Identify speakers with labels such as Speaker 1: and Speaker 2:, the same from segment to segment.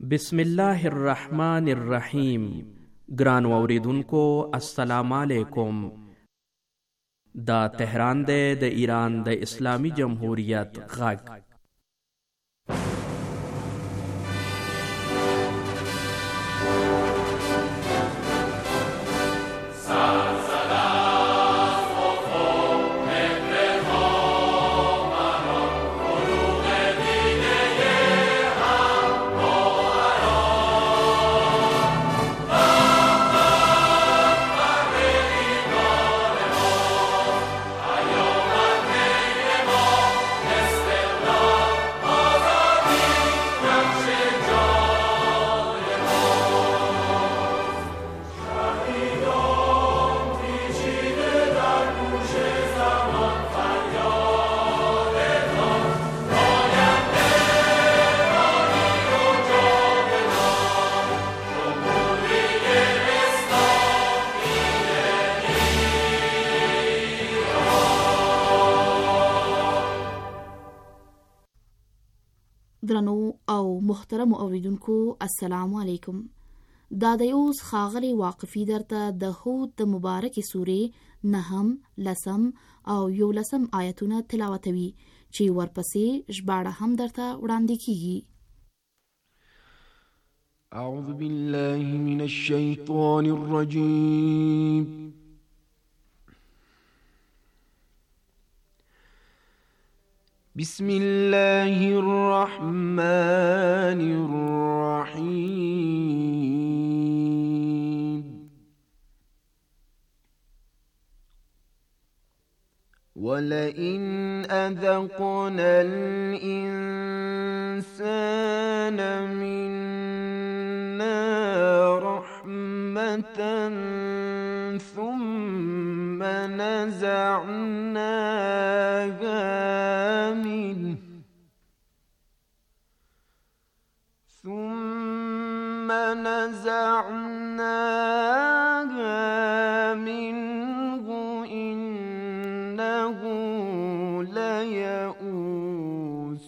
Speaker 1: بسم الله الرحمن الرحیم. ګران اوریدونکو السلام علیکم. دا تهران دی د ایران د اسلامی جمهوریت غږ.
Speaker 2: درنو او محترم اوریدونکو السلام علیکم. دا د اوس خاغلی واقفی درته د هود د مبارک سورې 9 10 او 11 آیتونه تلاوتوي چې ورپسې ژباړه هم درته وړاندې کیږي.
Speaker 3: اعوذ بالله من الشیطان الرجیم. بسم الله الرحمن الرحيم. ولئن أذقنا الإنسان منا رحمة ثم نزعناها منه إنه ليئوس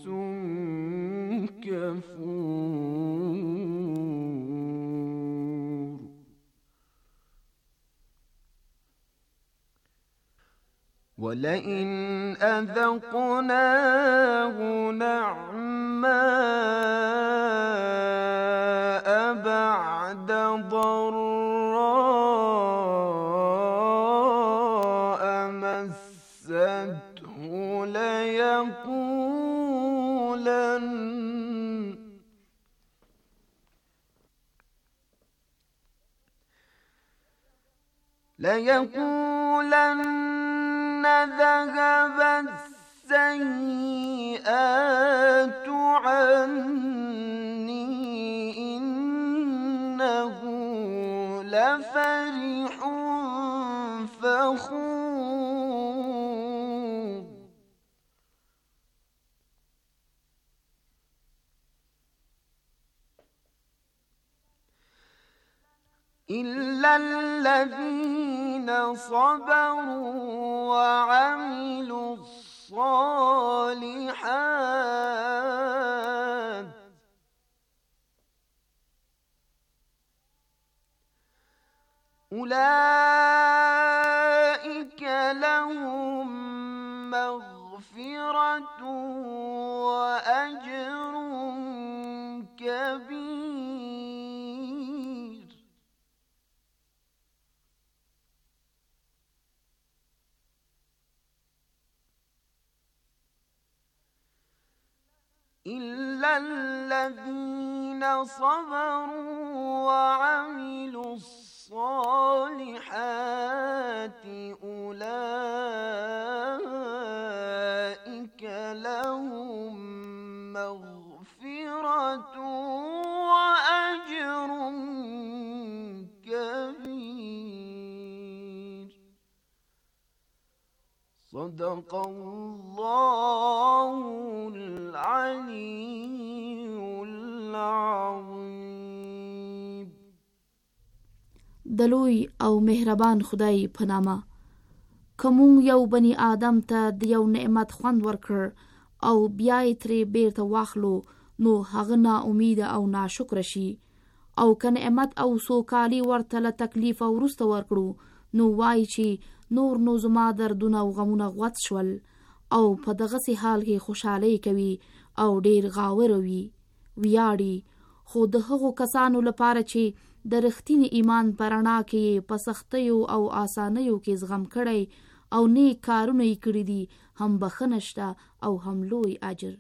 Speaker 3: كفور. ولئن أذقناه نعماء بعد ضراء مسته ليقولن ذهب السيئات عني إنه لفرح فخور. إلا الذين صبروا وعملوا الصالحات أولئك لهم مغفرة وأجر كبير. إلا الذين صبروا وعملوا الصالحات أولئك لهم مغفرة وأجر كبير. صدق الله العلي العظيم.
Speaker 2: دلوی او مهربان خدای په نامه. کوم یو بنی آدم ته د یو نعمت خوند ورکړ او بیا یې ترې بیرته واخلو نو هغه نا امید او ناشکر شي، او که نعمت او سوکالي ورته له تکلیف وروسته ورکړو نو وایي چې نور نو زما دردونه او غمونه غوت شول، او په دغسې حال کې خوشحالۍ کوي او ډیر غاوره وي، ویاړي. خو د هغو کسانو لپاره چې د رښتینې ایمان په رڼا کې په سختیو او آسانیو کې زغم کړی او نیک کارونه یې کړي دي، هم بخښنه شته او هم لوی اجر.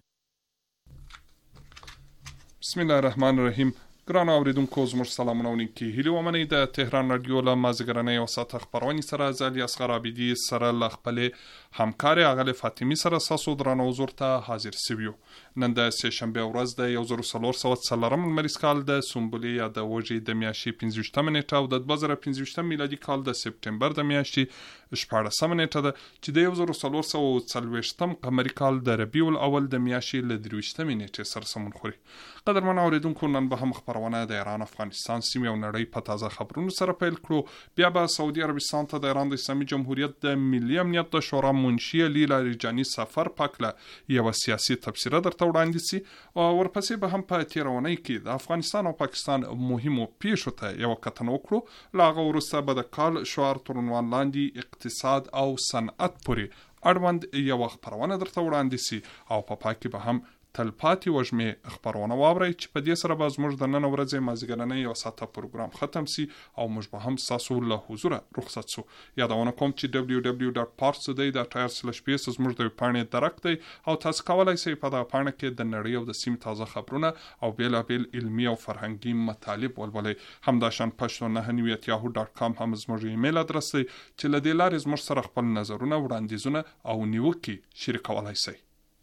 Speaker 4: بسم الله الرحمن الرحیم. ګرانو اوریدونکو زموږ سلامونه او نیکې هیلې ومنئ. د تهران راډیو له مازدیګرنۍ او ساعته خپرونې سره زه الیاصغر عابدي سره له خپلې همکارې اغلې فاطمې سره ستاسو درانه حضور ته حاضر سوي یو. نن د سهشنبې ورځ د 1440 لمریز کال د سنبلې یا د وږي د میاشتې 15 نیټه او د 2015 میلادي کال د سپټمبر د میاشتې 14 نیټه ده، چې د 1440 قمري کال د ربیع الاول د میاشتې له 23 نیټې سره سمون خوري. قدرمن اوریدونکو، نن به هم خبرونه د ایران، افغانستان سیمې او نړۍ په تازه خبرونو سره پیل کړو. بیا به سعودي عربستان ته د ایران د اسلامي جمهوریت د ملي امنیت د شورا منشي علي لاریجاني سفر پاکله یو سیاسي تبصره درته وړاندې سي، او ورپسې به هم په تیرونۍ کې د افغانستان او پاکستان مهمو پیښو ته یو کتنه وکړو. له هغه وروسته به د کال شعار تر عنوان لاندې اقتصاد او صنعت پورې اړوند یو خبرونه درته وړاندې سي، او په پای کې به هم تلپاتې وژمې خبرونه واورئ، چې په دې سره به زموږ د نن ورځې مازدیګرنۍ یو ساعته پروګرام ختم سي او موږ به هم ستاسو له حضوره رخصت سو. یادونه کوم چې www.parstoday.ir/ps زموږ د پاڼې درک دی، او تاسو کولی شئ په دغه پاڼه کې د نړۍ او د سیمې تازه خبرونه او بېلابېل علمي او فرهنګي مطالب ولولئ. همداشان pashto9@yahoo.com هم زموږ ایمیل ادرس دی، چې له دې لارې زموږ سره خپل نظرونه، وړاندیزونه او نیوکې شریکولی شئ.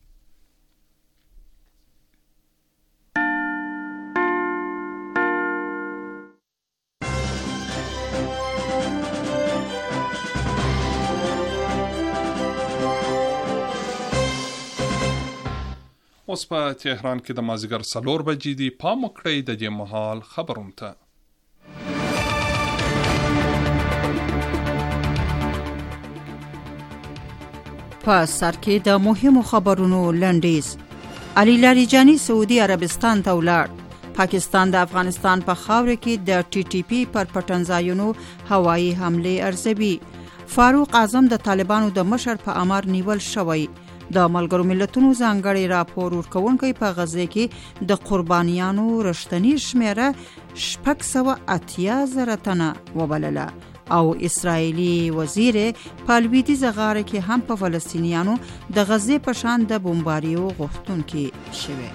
Speaker 4: اوس په تهران کې د مازدیګر 4 بجې دي. پام وکړئ د دې مهال خبرونو ته.
Speaker 5: په سر کې د مهمو خبرونو لنډیز. علي لاریجاني سعودي عربستان ته ولاړ. پاکستان د افغانستان په خاوره کې د TTP پر پټنځایونو هوایي حمله ارزوي. فاروق اعظم د طالبانو د مشر په امر نیول شوی. د ملګرو ملتونو ځانګړي راپور ورکوونکی په غزه کې د قربانیانو رښتینی شمیره 680,000 تنه وبلله، او اسرائیلي وزیر په لویدیځه غاړه کې هم په فلسطینیانو د غزه په شان د بمباریو غوښتونکي شوی.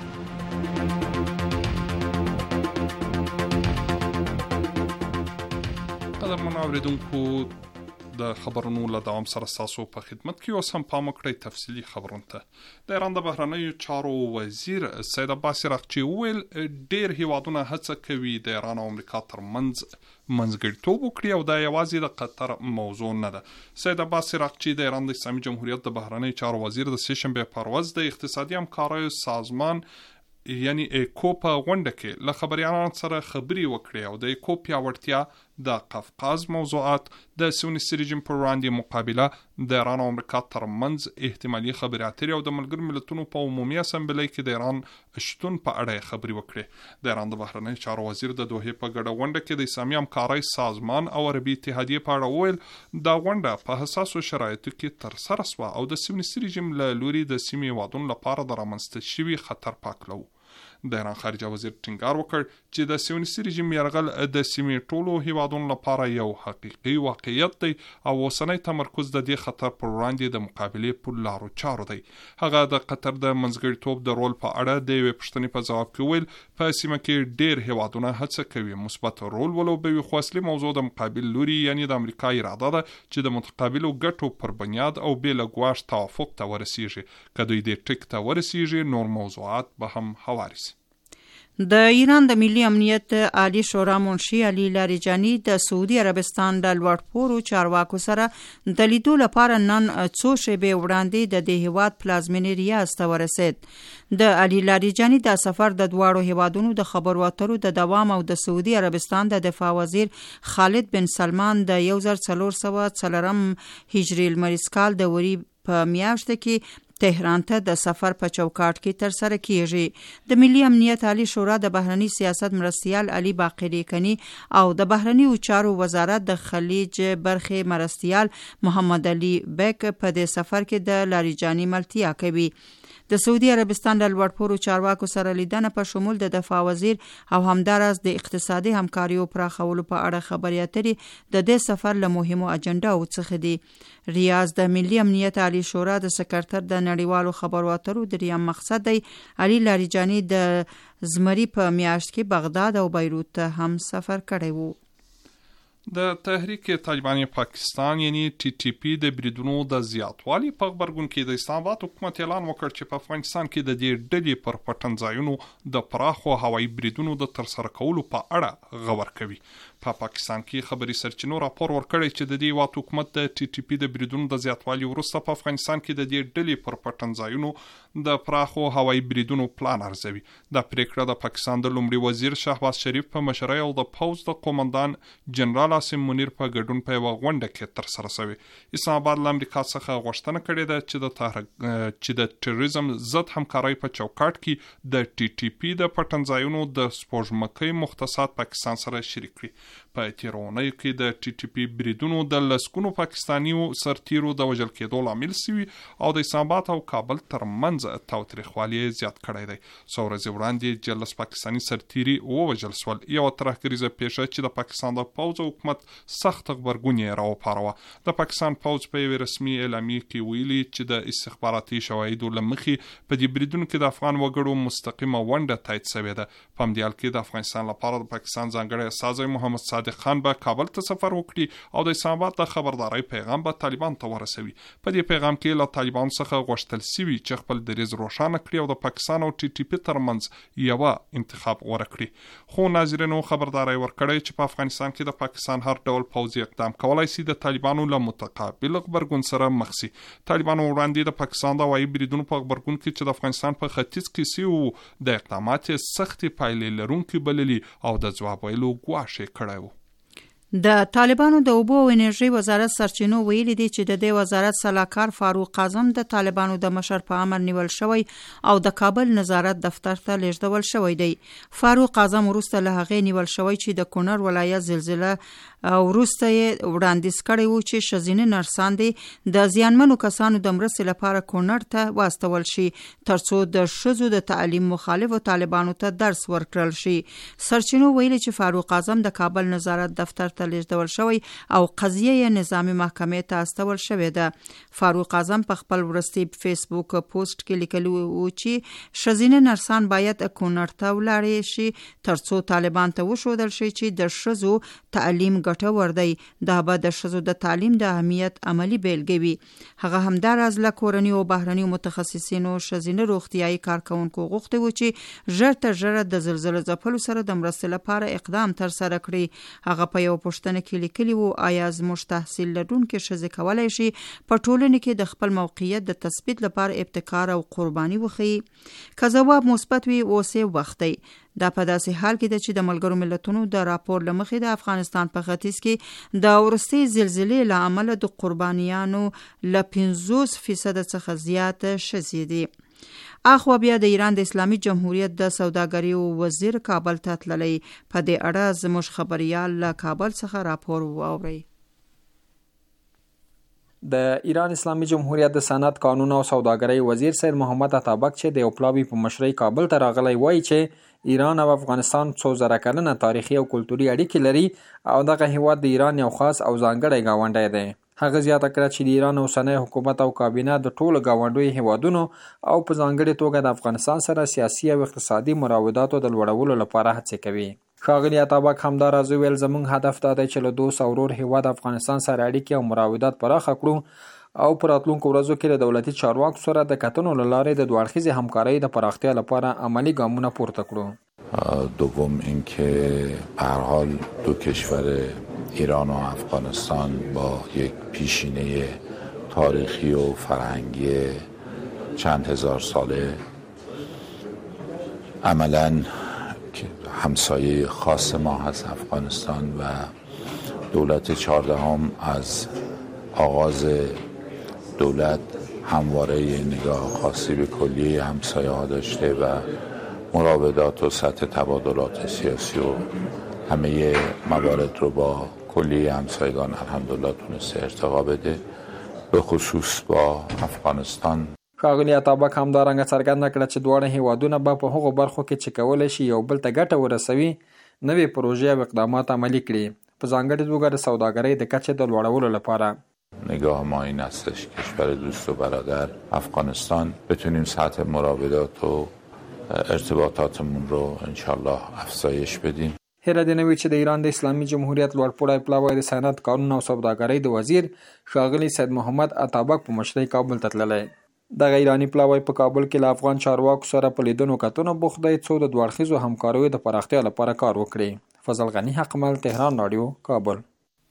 Speaker 4: قدرمن اوریدونکو، د خبرونو له دوام سره ستاسو په خدمت کې اوس هم پام وکړئ تفصیلي خبرونو ته. د ایران د بهرنیو چارو وزیر سید عباس عراقچي وویل ډیر هیوادونه هڅه کوي د ایران او امریکا ترمنځ منځګړیتوب وکړي، او دا یوازې د قطر موضوع نه ده. سید عباس عراقچي د ایران د اسلامي جمهوریت د بهرنیو چارو وزیر د سهشنبې په ورځ د اقتصادي همکاریو سازمان یعنی ایکو په غونډه کې له خبريالانو سره خبري وکړي، او د ایکو پیاوړتیا د قفقاز موضوعات، د سیونیستي رژیم پر وړاندې مقابله، د ایران او امریکا ترمنځ احتمالي خبرې اترې او د ملګرو ملتونو په عمومي اسمبلی کې د ایران شتون په اړه خبري وکړي. د ایران د بهرنیو چارو وزیر د دوحې په ګډه غونډه کې د اسلامي همکارۍ سازمان او عربي اتحادیې په اړه وویل دا غونډه په حساسو شرایطو کې ترسره شوه، او د سیونیستي رژیم له لوري د سیمې هیوادونو لپاره د رامنځته شوي خطر پاکلو. د ایران خارجه وزیر ټینګار وکړ چې د سیونیستي رژیم یرغل د سیمې ټولو هیوادونو لپاره یو حقیقي واقعیت دی، او اوسنی تمرکز د دې خطر پر وړاندې د مقابلې په لارو چارو دی. هغه د قطر د منځګړیتوب د رول په اړه د یوې پوښتنې په ځواب کې وویل په سیمه کې ډیر هیوادونه هڅه کوي مثبت رول ولوبوي، خو اصلي موضوع د مقابل لوري یعنی د امریکا اراده ده چې د متقابلو ګټو پر بنیاد او بې له ګواښ توافق ته ورسیږي. که دوی دې ټک ته ورسیږي نور موضوعات به هم هواري سي.
Speaker 5: د ایران د ملي امنیت عالی شورا منشي علي لاریجاني د سعودي عربستان د لوړپوړو چارواکو سره د لیدو لپاره نن څو شېبې وړاندې د دې هیواد پلازمینې ریاض ته ورسید. د علي لاریجاني د سفر د دواړو هیوادونو د خبرو اترو د دوام او د سعودي عربستان د دفاع وزیر خالد بن سلمان د 1440 هجري لمریز کال د وری په میاشت کې تهران ته د سفر په چوکاټ کې تر سره کیږي. د ملي امنیت عالی شورا د بهرنی سیاست مرستیال علي باقری کنی او د بهرنی چارو وزارت د خلیج برخې مرستیال محمد علي بیک په دې سفر کې د لاریجانی ملتیا کوي. د سعودي عربستان د لوړپوړو چارواکو سره لیدنه په شمول د دفاع وزیر او همدارس د اقتصادي همکاریو پراخولو په اړه خبرې اترې د دې سفر له مهمو اجنډاو څخه دي. ریاض د ملي امنیت عالی شورا د سکرټر د نړیوالو خبرو اترو دریم مقصد دی. علي لاریجانی د زمری په میاشت کې بغداد او بیروت ته هم سفر کړی وو.
Speaker 4: د تحریک طالبان پاکستان یعنی ټي ټي پی د بریدونو د زیاتوالي په خبرګون کې د اسلام آباد حکومت اعلان وکړ چې په افغانستان کې د دې ډلې پر پټنځایونو د پراخو هوایي بریدونو د ترسره کولو په اړه غور کوي. په پاکستان کې خبري سرچینو راپور ورکړی چې د دې هیواد حکومت د ټي ټي پی د بریدونو د زیاتوالي وروسته په افغانستان کې د دې ډلې پر پټنځایونو د پراخو هوایي بریدونو پلان ارزوي. دا پریکړه د پاکستان د لومړي وزیر شهباز شریف په مشرۍ او د پوځ د قومندان جنرال عاصم منیر په ګډون په یوه غونډه کې ترسره شوې. اسلام آباد له امریکا څخه غوښتنه کړې ده چې د ټیرریزم ضد همکارۍ په چوکاټ کې د ټي ټي پی د پټنځایونو د سپوږمکۍ مختصات پاکستان سره شریک کړي. په تیرونی کې د ټي ټي پی بریدونو د لسکونو پاکستانیو سرتیرو د وژل کېدو لامل شوي او د اسلام آباد او کابل ترمنځ تاوتریخوالی زیات کړی دی. څو ورځې وړاندې 14 پاکستاني سرتیري ووژل شول. یوه ترهګریزه پیښه چې د پاکستان د پوځ او حکومت سخت غبرګون یې راوپاروه. د پاکستان پوځ په یوې رسمي اعلامیه کې ویلي چې د استخباراتي شواهدو له مخې په دې بریدونو کې د افغان وګړو مستقیمه ونډه تایید شوې ده. په همدې حال کې د افغانستان لپاره د پاکستان ځانګړی استازی محمد صادق خان به کابل ته سفر وکړي او د اسلام آباد د خبرداري پیغام به طالبان ته ورسوي. په دې پیغام کې له طالبان څخه غوښتل شوي چې خپل دریځ روښانه کړي او د پاکستان او ټي ټي پی ترمنځ یوه انتخاب غوره کړي. خو ناظرینو خبرداري ورکړی چې په افغانستان کې د پاکستان هر ډول پوځي اقدام کولای شي د طالبانو له متقابل غبرګون سره مخ شي. طالبانو وړاندې د پاکستان د هوایي بریدونو په غبرګون کې چې د افغانستان په ختیځ کې شوي د اقدامات سختې پایلې لرونکي بللي او د ځواب ویلو ګواښ یې کړی و.
Speaker 5: د طالبانو د اوبو او انرژي وزارت سرچینو ویلي دي چې د دې وزارت سلاکار فاروق اعظم د طالبانو د مشر په امر نیول شوی او د کابل نظارت دفتر ته لیږدول شوی دی. فاروق اعظم وروسته له هغې نیول شوی چې د کونړ ولایت زلزله وروسته یې وړاندیز کړی و چې ښځینه نرسان دي د زیانمنو کسانو د مرستې لپاره کونړ ته واستول شي ترڅو د ښځو د تعلیم مخالفو طالبانو ته درس ورکړل شي. سرچینو ویلي چې فاروق اعظم د کابل نظارت دفتر ته لیږدول شوی او قضیه یې نظامي محکمې ته استول شوې ده. فاروق اعظم په خپل وروستي فیسبوک پوسټ کې لیکلی و چې ښځینه نرسان باید کونړ ته ولاړې شي ترڅو طالبان ته وښودل شي چې د ښځو تعلیم ګټور دی. دا به د ښځو د تعلیم د اهمیت عملی بیلګه وي. هغه همداراز له کورني او بهرني متخصصینو ښځینه روغتیايي کارکونکو غوښتي و چې ژر تر ژره د زلزلې ځپلو سره د مرستې لپاره اقدام ترسره کړي. هغه په یو پوښتنه کې لیکلي و آیا زموږ تحصیل لرونکي ښځې کولی شي په ټولنه کې د خپل موقعیت د تثبیت لپاره ابتکار او قرباني وښیي؟ که ځواب مثبت وي اوس یې وخت دی. دا په داسې حال کې ده چې د ملګرو ملتونو د راپور له مخې د افغانستان په ختیځ کې د وروستۍ زلزلې له امله د قربانیانو له 50% څخه زیات ښځې دي. اخوا بیا د ایران د اسلامي جمهوریت د سوداګرۍ وزیر کابل ته تللی. په دې اړه زموږ خبريال له کابل څخه راپور واوري.
Speaker 6: د ایران اسلامي جمهوریت د صنعت قانون او سوداګرۍ وزیر سید محمد عطابک چې د یو پلاوي په مشرۍ کابل ته راغلی وایي چې ایران او افغانستان څو زره کلنه تاریخي او کلتوري اړیکې لري او دغه هیواد د ایران یو خاص او ځانګړی ګاونډی دی. هغه زیاته کړه چې د ایران اوسنی حکومت او کابینه د ټولو ګاونډیو هیوادونو او په ځانګړې توګه د افغانستان سره سیاسي او اقتصادي مراوداتو د لوړولو لپاره هڅې کوي. ښاغلي عطابک همداراز ویل زموږ هدف دا دی چې له دوست او ورور هیواد افغانستان سره اړیکې او مراودات پراخه کړو او په راتلونکو ورځو کې د دولتي چارواکو سره د کتنو له لارې د دوه همکارۍ د پراختیا لپاره عملی ګامونه پورته کړو.
Speaker 7: دوم اینکه به هر حال دو کشور ایران و افغانستان با یک پیشینه تاریخی و فرهنگی چند هزار ساله عملاً همسایه خاص ما هست افغانستان و دولت 14 از آغاز دولت همواره نگاه خاصی به کلیه همسایه ها داشته و مراودات و سطح تبادلات سیاسی و همه موارد رو با کلیه همسایگان الحمدلله تونسته ارتقا بده، به خصوص با افغانستان.
Speaker 6: ښاغلي عطابک همدارنګه څرګنده کړه چې دواړه هیوادونه به په هغو برخو کې چې کولی شي یو بل ته ګټه ورسوي نوې پروژې او اقدامات عملی کړي، په ځانګړې توګه د سوداګرۍ د کچې د لوړولو لپاره.
Speaker 7: نگاه ما این هستش کشور دوست و برادر افغانستان بتونیم سطح مراودات و ارتباطاتمون رو انشالله افزایش بدیم.
Speaker 6: هیله دې نه وي چې د ایران د اسلامي جمهوریت لوړپوړی پلاوی د صنعت، قانون او سوداګرۍ د وزیر ښاغلي سید محمد عطابک په مشرۍ کابل ته تللی. دغه ایراني پلاوی په کابل کې له افغان چارواکو سره په لیدنو کتنو بوخت دی څو د دوه اړخیزو همکاریو د پراختیا لپاره کار وکړي. فضل غني حقمل، تهران رادیو، کابل.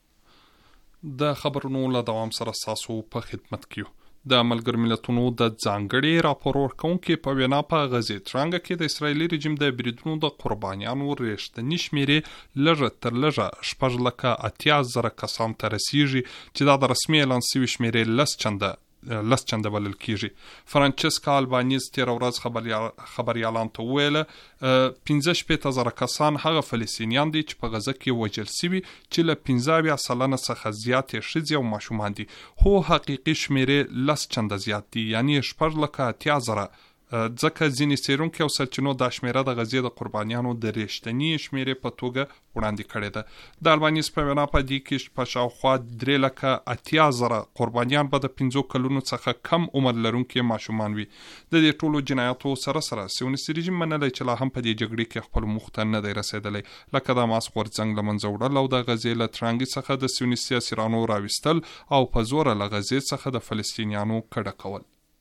Speaker 4: د خبرونو له دوام سره ستاسو په خدمت کې د ملګرو ملتونو د ځانګړي راپور ورکوونکي په وینا په غزې ترنګ کې د اسرایلي رژیم د بریدونو د قربانیانو رښتینې شمیرې لږه تر لږه 6,80,000 کسان ته رسیږي چې دا د رسمي اعلان شوي شمیرې لس چنده بلل کیږي. فرانچسکا البانیز تیر ورځ خبريالان ته ویل 15,000 کسان هغه فلسطینیان دي چې په غزه کې وژل شوي چې له 15% څخه زیاتې ښځې او ماشومان دي. هو حقیقي شمیرې لس چنده زیات دي، یعنی 18,000 ځکه ځینې څېړونکي او سرچینو دا شمیره د غزې د قربانیانو د رښتینې شمیرې په توګه وړاندې کړې ده. د البانیز په وینا په دې کې په شاوخوا 3,80,000 قربانیان به د 5 کلونو څخه کم عمر لرونکي ماشومان وي. د دې ټولو جنایاتو سره سره سیونیستي رژیم منلی چې لا هم په دې جګړې کې خپل موخ ته نه دی رسېدلی، لکه د حماس غورځنګ له منځه وړل او د غزې له ترنګي څخه د سیونیستي اسیرانو راویستل او په زوره له غزې څخه د فلسطینیانو کډه کول.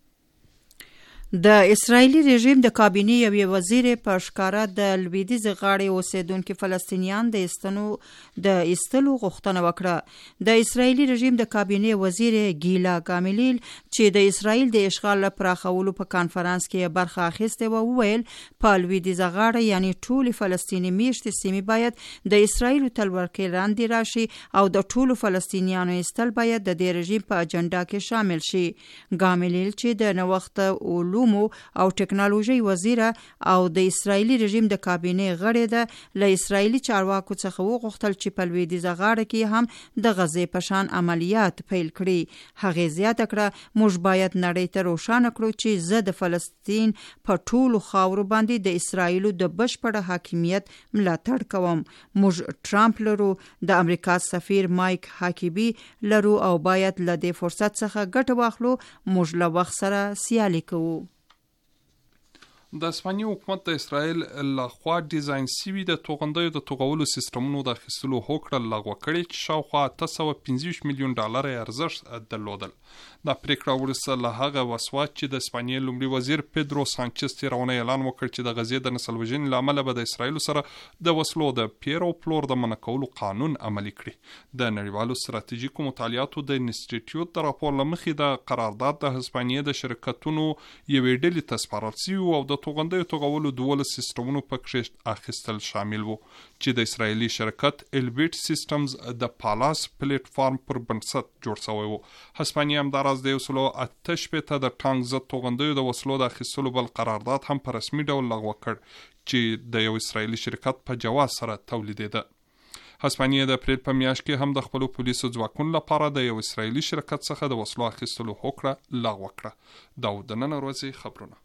Speaker 5: د اسرایلی رژیم د کابینې یوې وزیر په ښکاره د لویدیځ غاړې اوسیدونکو فلسطینیان د ایستلو غوښتنه وکړه. د اسرایلی رژیم د کابینې وزیر ګیلا ګامیلیل چې د اسرایل د اشغال پراخولو په کانفرنس کې برخه اخیسته و وویل په لویدیځ غاړه یعنی ټول فلسطینی میشتې سیمې باید د اسرایل تلورکې لاندې راشي او د ټولو فلسطینیانو ایستل باید د دې رژیم په اجنډا کې شامل شي. ګامیلیل چې د نوښت علومو او ټکنالوژي وزیر او د اسرایلی رژیم د کابینې غړی ده له اسرایلی چارواکو څخه وغوښتل چې په لویدیځ غاړه کې هم د غزې په شان عملیات پیل کړي. هغې زیاته کړه موږ باید نړۍ ته روښانه کړو چې زه د فلسطین په ټولو خاورو باندې د اسرایلو د بشپړ حاکمیت ملاتړ کوم. موږ ټرامپ لرو، د امریکا سفیر مایک هاکیبي لرو او باید له دې فرصت څخه ګټه واخلو. موږ له وخت سره سیالي کوو.
Speaker 4: د اسپانیي حکومت د اسرائیل لخوا ډیزاین شوي د توغندیو د توغولو سیستمونو د اخیستلو هوکړه لغوه کړې چې شاوخوا 825 میلیون ډالر ارزښت درلودل. دا پریکړه وروسته له هغه وسوات چې د اسپانیې لومړي وزیر پیدرو سانچز تېره اونۍ اعلان وکړ چې د غزې د نسل وژنې له امله به د اسرائیلو سره د وسلو د پیر او پلور د منع کولو قانون عملي کړي. د نړیوالو ستراتیژیکو مطالعاتو د انسټیټیوټ د راپور له مخې د قرارداد د اسپانیې د شرکتونو یوې ډلې ته سپارل شوي او د توغندیو توغولو 12 سیستمونو پکې اخیستل شامل وو چې د اسرائیلي شرکت البیټ سیستمز د پالاس پلیټ فارم پر بنسټ جوړ شوی وو. اسپانیه همداراز د 188 د ټانک ضد توغندیو د وسلو د اخیستلو بل قرارداد هم په رسمي ډول لغوه کړ چې د یو اسرائیلي شرکت په جواز سره تولیدېده. اسپانیه د اپریل په میاشت کې هم د خپل پولیسو ځواکونو لپاره د یو اسرائیلي شرکت څخه د وسلو اخیستلو هوکړه لغوه کړه. دا د نن ورځې خبرونه.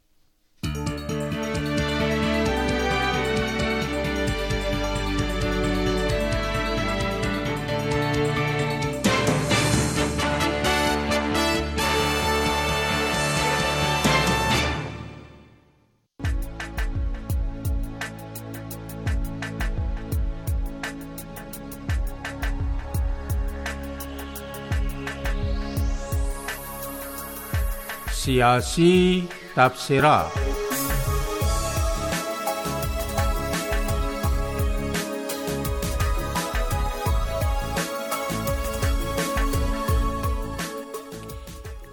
Speaker 8: سیاسی تبصرات.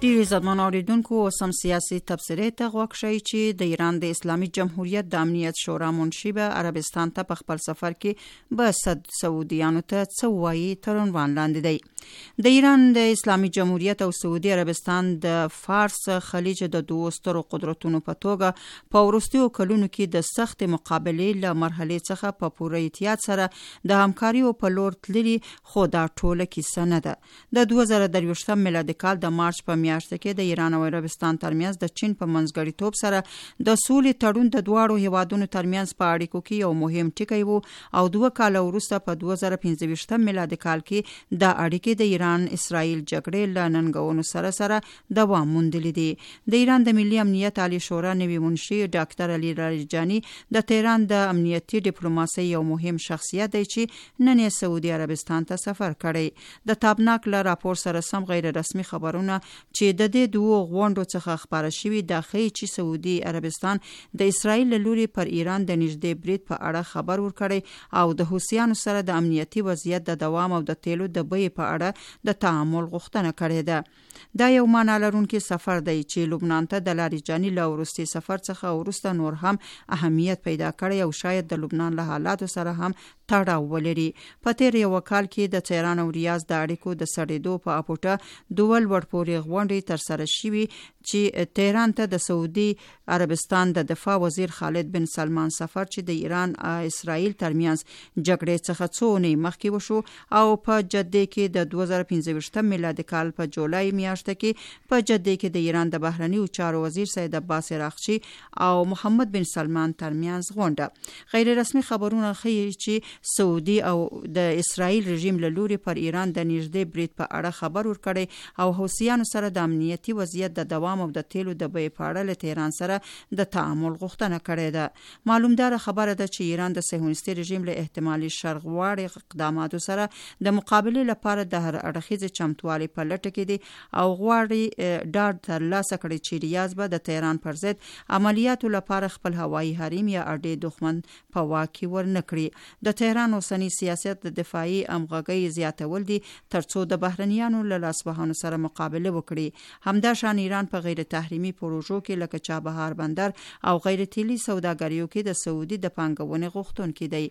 Speaker 5: ډیر عزتمن اوریدونکو سم سیاسي تبصرې ته غوږ شئ چې د ایران د اسلامي جمهوریت د امنیت شورا منشي به عربستان ته په خپل سفر کې به سعودیانو ته څه وایي تر عنوان لاندې دی. د ایران د اسلامي جمهوریت او سعودي عربستان د فارس خلیج د دوو سترو قدرتونو په توګه په وروستیو کلونو کې د سخت مقابلې له مرحلې څخه په پوره احتیاط سره د همکاریو په لور تللي، خو دا ټوله کیسه نه ده. د 2023 میلادي کال د مارچ په میاشت کې د ایران او عربستان ترمنځ د چین په منځګړیتوب سره د سولې تړون د دواړو هیوادونو ترمنځ په اړیکو کې یو مهم ټکی وو او 2 کال وروسته په 2015 میلادي کال کې د اړیکې د ایران اسرائیل جګړې له ننګونو سره دوام موندلی دی. د ایران د ملي امنیت عالی شورا نوي منشي ډاکټر علي لاریجاني د تهران د امنیتي ډیپلوماسۍ یو مهم شخصیت دی چې نن یې سعودي عربستان ته سفر کړی. د تابناک له راپور سره سم غیر رسمي خبرونه چې د دې دوه غونډو څخه خبره شوې د ښیي چې سعودي عربستان د اسرائیل له لوري پر ایران د نږدې برید په اړه خبر ورکړی او د حوثیانو سره د امنیتي وضعیت د دوام او د تیلو د بیې په اړه د تعامل غوښتنه کړې ده. دا یو معنا لرونکی سفر دی چې لبنان ته د لاریجاني له وروستي سفر څخه وروسته نور هم اهمیت پیدا کړی او شاید د لبنان له حالاتو سره هم تړاو ولري. په تیر یو کال کې د تهران او ریاض د اړیکو د سړېدو په اپوټه دوه لوړ پورې غونډې تر سره شوي چې تهران ته د سعودي عربستان د دفاع وزیر خالد بن سلمان سفر چې د ایران اسرائیل ترمنځ جګړې څخه څو اونۍ مخکې وشو او په جده کې د 2015 میلادي کال په جولای میاشت کې په جده کې د ایران د بهرنیو چارو وزیر سید عباس عراقچی او محمد بن سلمان ترمنځ غونډه. غیر رسمي خبرونه ښیي چې سعودي او د اسرائیل رژیم له لوري پر ایران د نږدې برید په اړه خبر ورکړی او حوثیانو سره د امنیتي وضعیت د دوام او د تیلو د بیې په اړه له تهران سره د تعامل غوښتنه کړې ده. معلومدار خبره ده چې ایران د صهیونیستي رژیم له احتمالي شرق غواړي اقداماتو سره د مقابلې لپاره د هر اړخیز چمتووالي په لټه کې دي او غواړي ډاډ ترلاسه کړي چې ریاض به د تهران پر ضد عملیاتو لپاره خپل هوایي حریم یا اډې دښمن په واک کې ورنکړي. د تهران اوسنی سیاست د دفاعي همغږۍ زیاتول دي ترڅو د بهرنیانو له لاسوهانو سره مقابله وکړي. همداشان ایران په غیر تحریمي پروژو کې لکه چابهار بندر او غیر تیلي سوداګریو کې د سعودي د پانګونې غوښتونکي دی.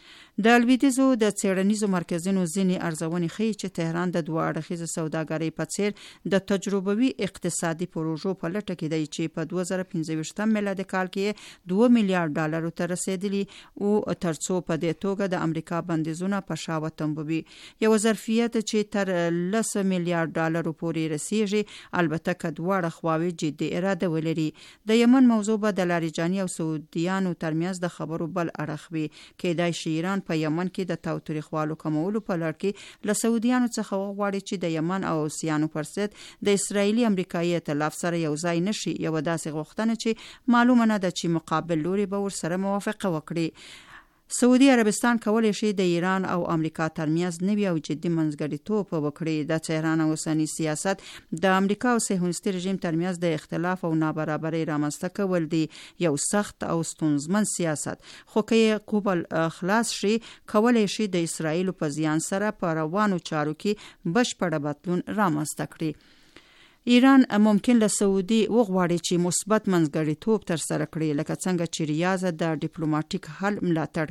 Speaker 5: د لویدیځو د څېړنیزو مرکزونو ځینې ارزونې ښیي چې تهران د دوه اړخیزه سوداګرۍ په څیر د تجربوي اقتصادي پروژو په لټه کې دی چې په 2015 میلادي کال کې 2 میلیارډ ډالرو ته رسیدلی او ترڅو په دې توګه د امریکا بندیزونه په شا وتمبوي. یو ظرفیت چې تر 10 میلیارډ ډالرو پورې رسیږي، البته که دواړه خواوې جدي اراده ولري. د یمن موضوع به د لاریجاني او سعودیانو ترمنځ د خبرو بل اړخ وي. کېدای شي ایران په یمن کې د تاوتریخوالو کمولو په لړ کې له سعودیانو څخه وغواړي چې د یمن او حوثیانو پر ضد د اسرائیلي امریکایي ائتلاف سره یو ځای نشي. یو داسې غوښتنه چې معلومه نه ده چې مقابل لوري به ورسره موافقه وکړي. سعودي عربستان کولی شي د ایران او امریکا ترمنځ نوي او جدي منځګړیتوب وکړي. د تهران اوسنی سیاست د امریکا او صهیونیستي رژیم ترمنځ د اختلاف او نابرابرۍ رامنځته کول دي. یو سخت او ستونزمن سیاست، خو که قبل خلاص شي کولی شي د اسرائیل په زیان سره په روانو چارو کې بشپړ بدلون رامنځته کړي. ایران ممکن له سعودي وغواړي چې مثبت منځګړیتوب تر سره کړي لکه څنګه چې ریاض د ډیپلوماټیک حل ملاتړ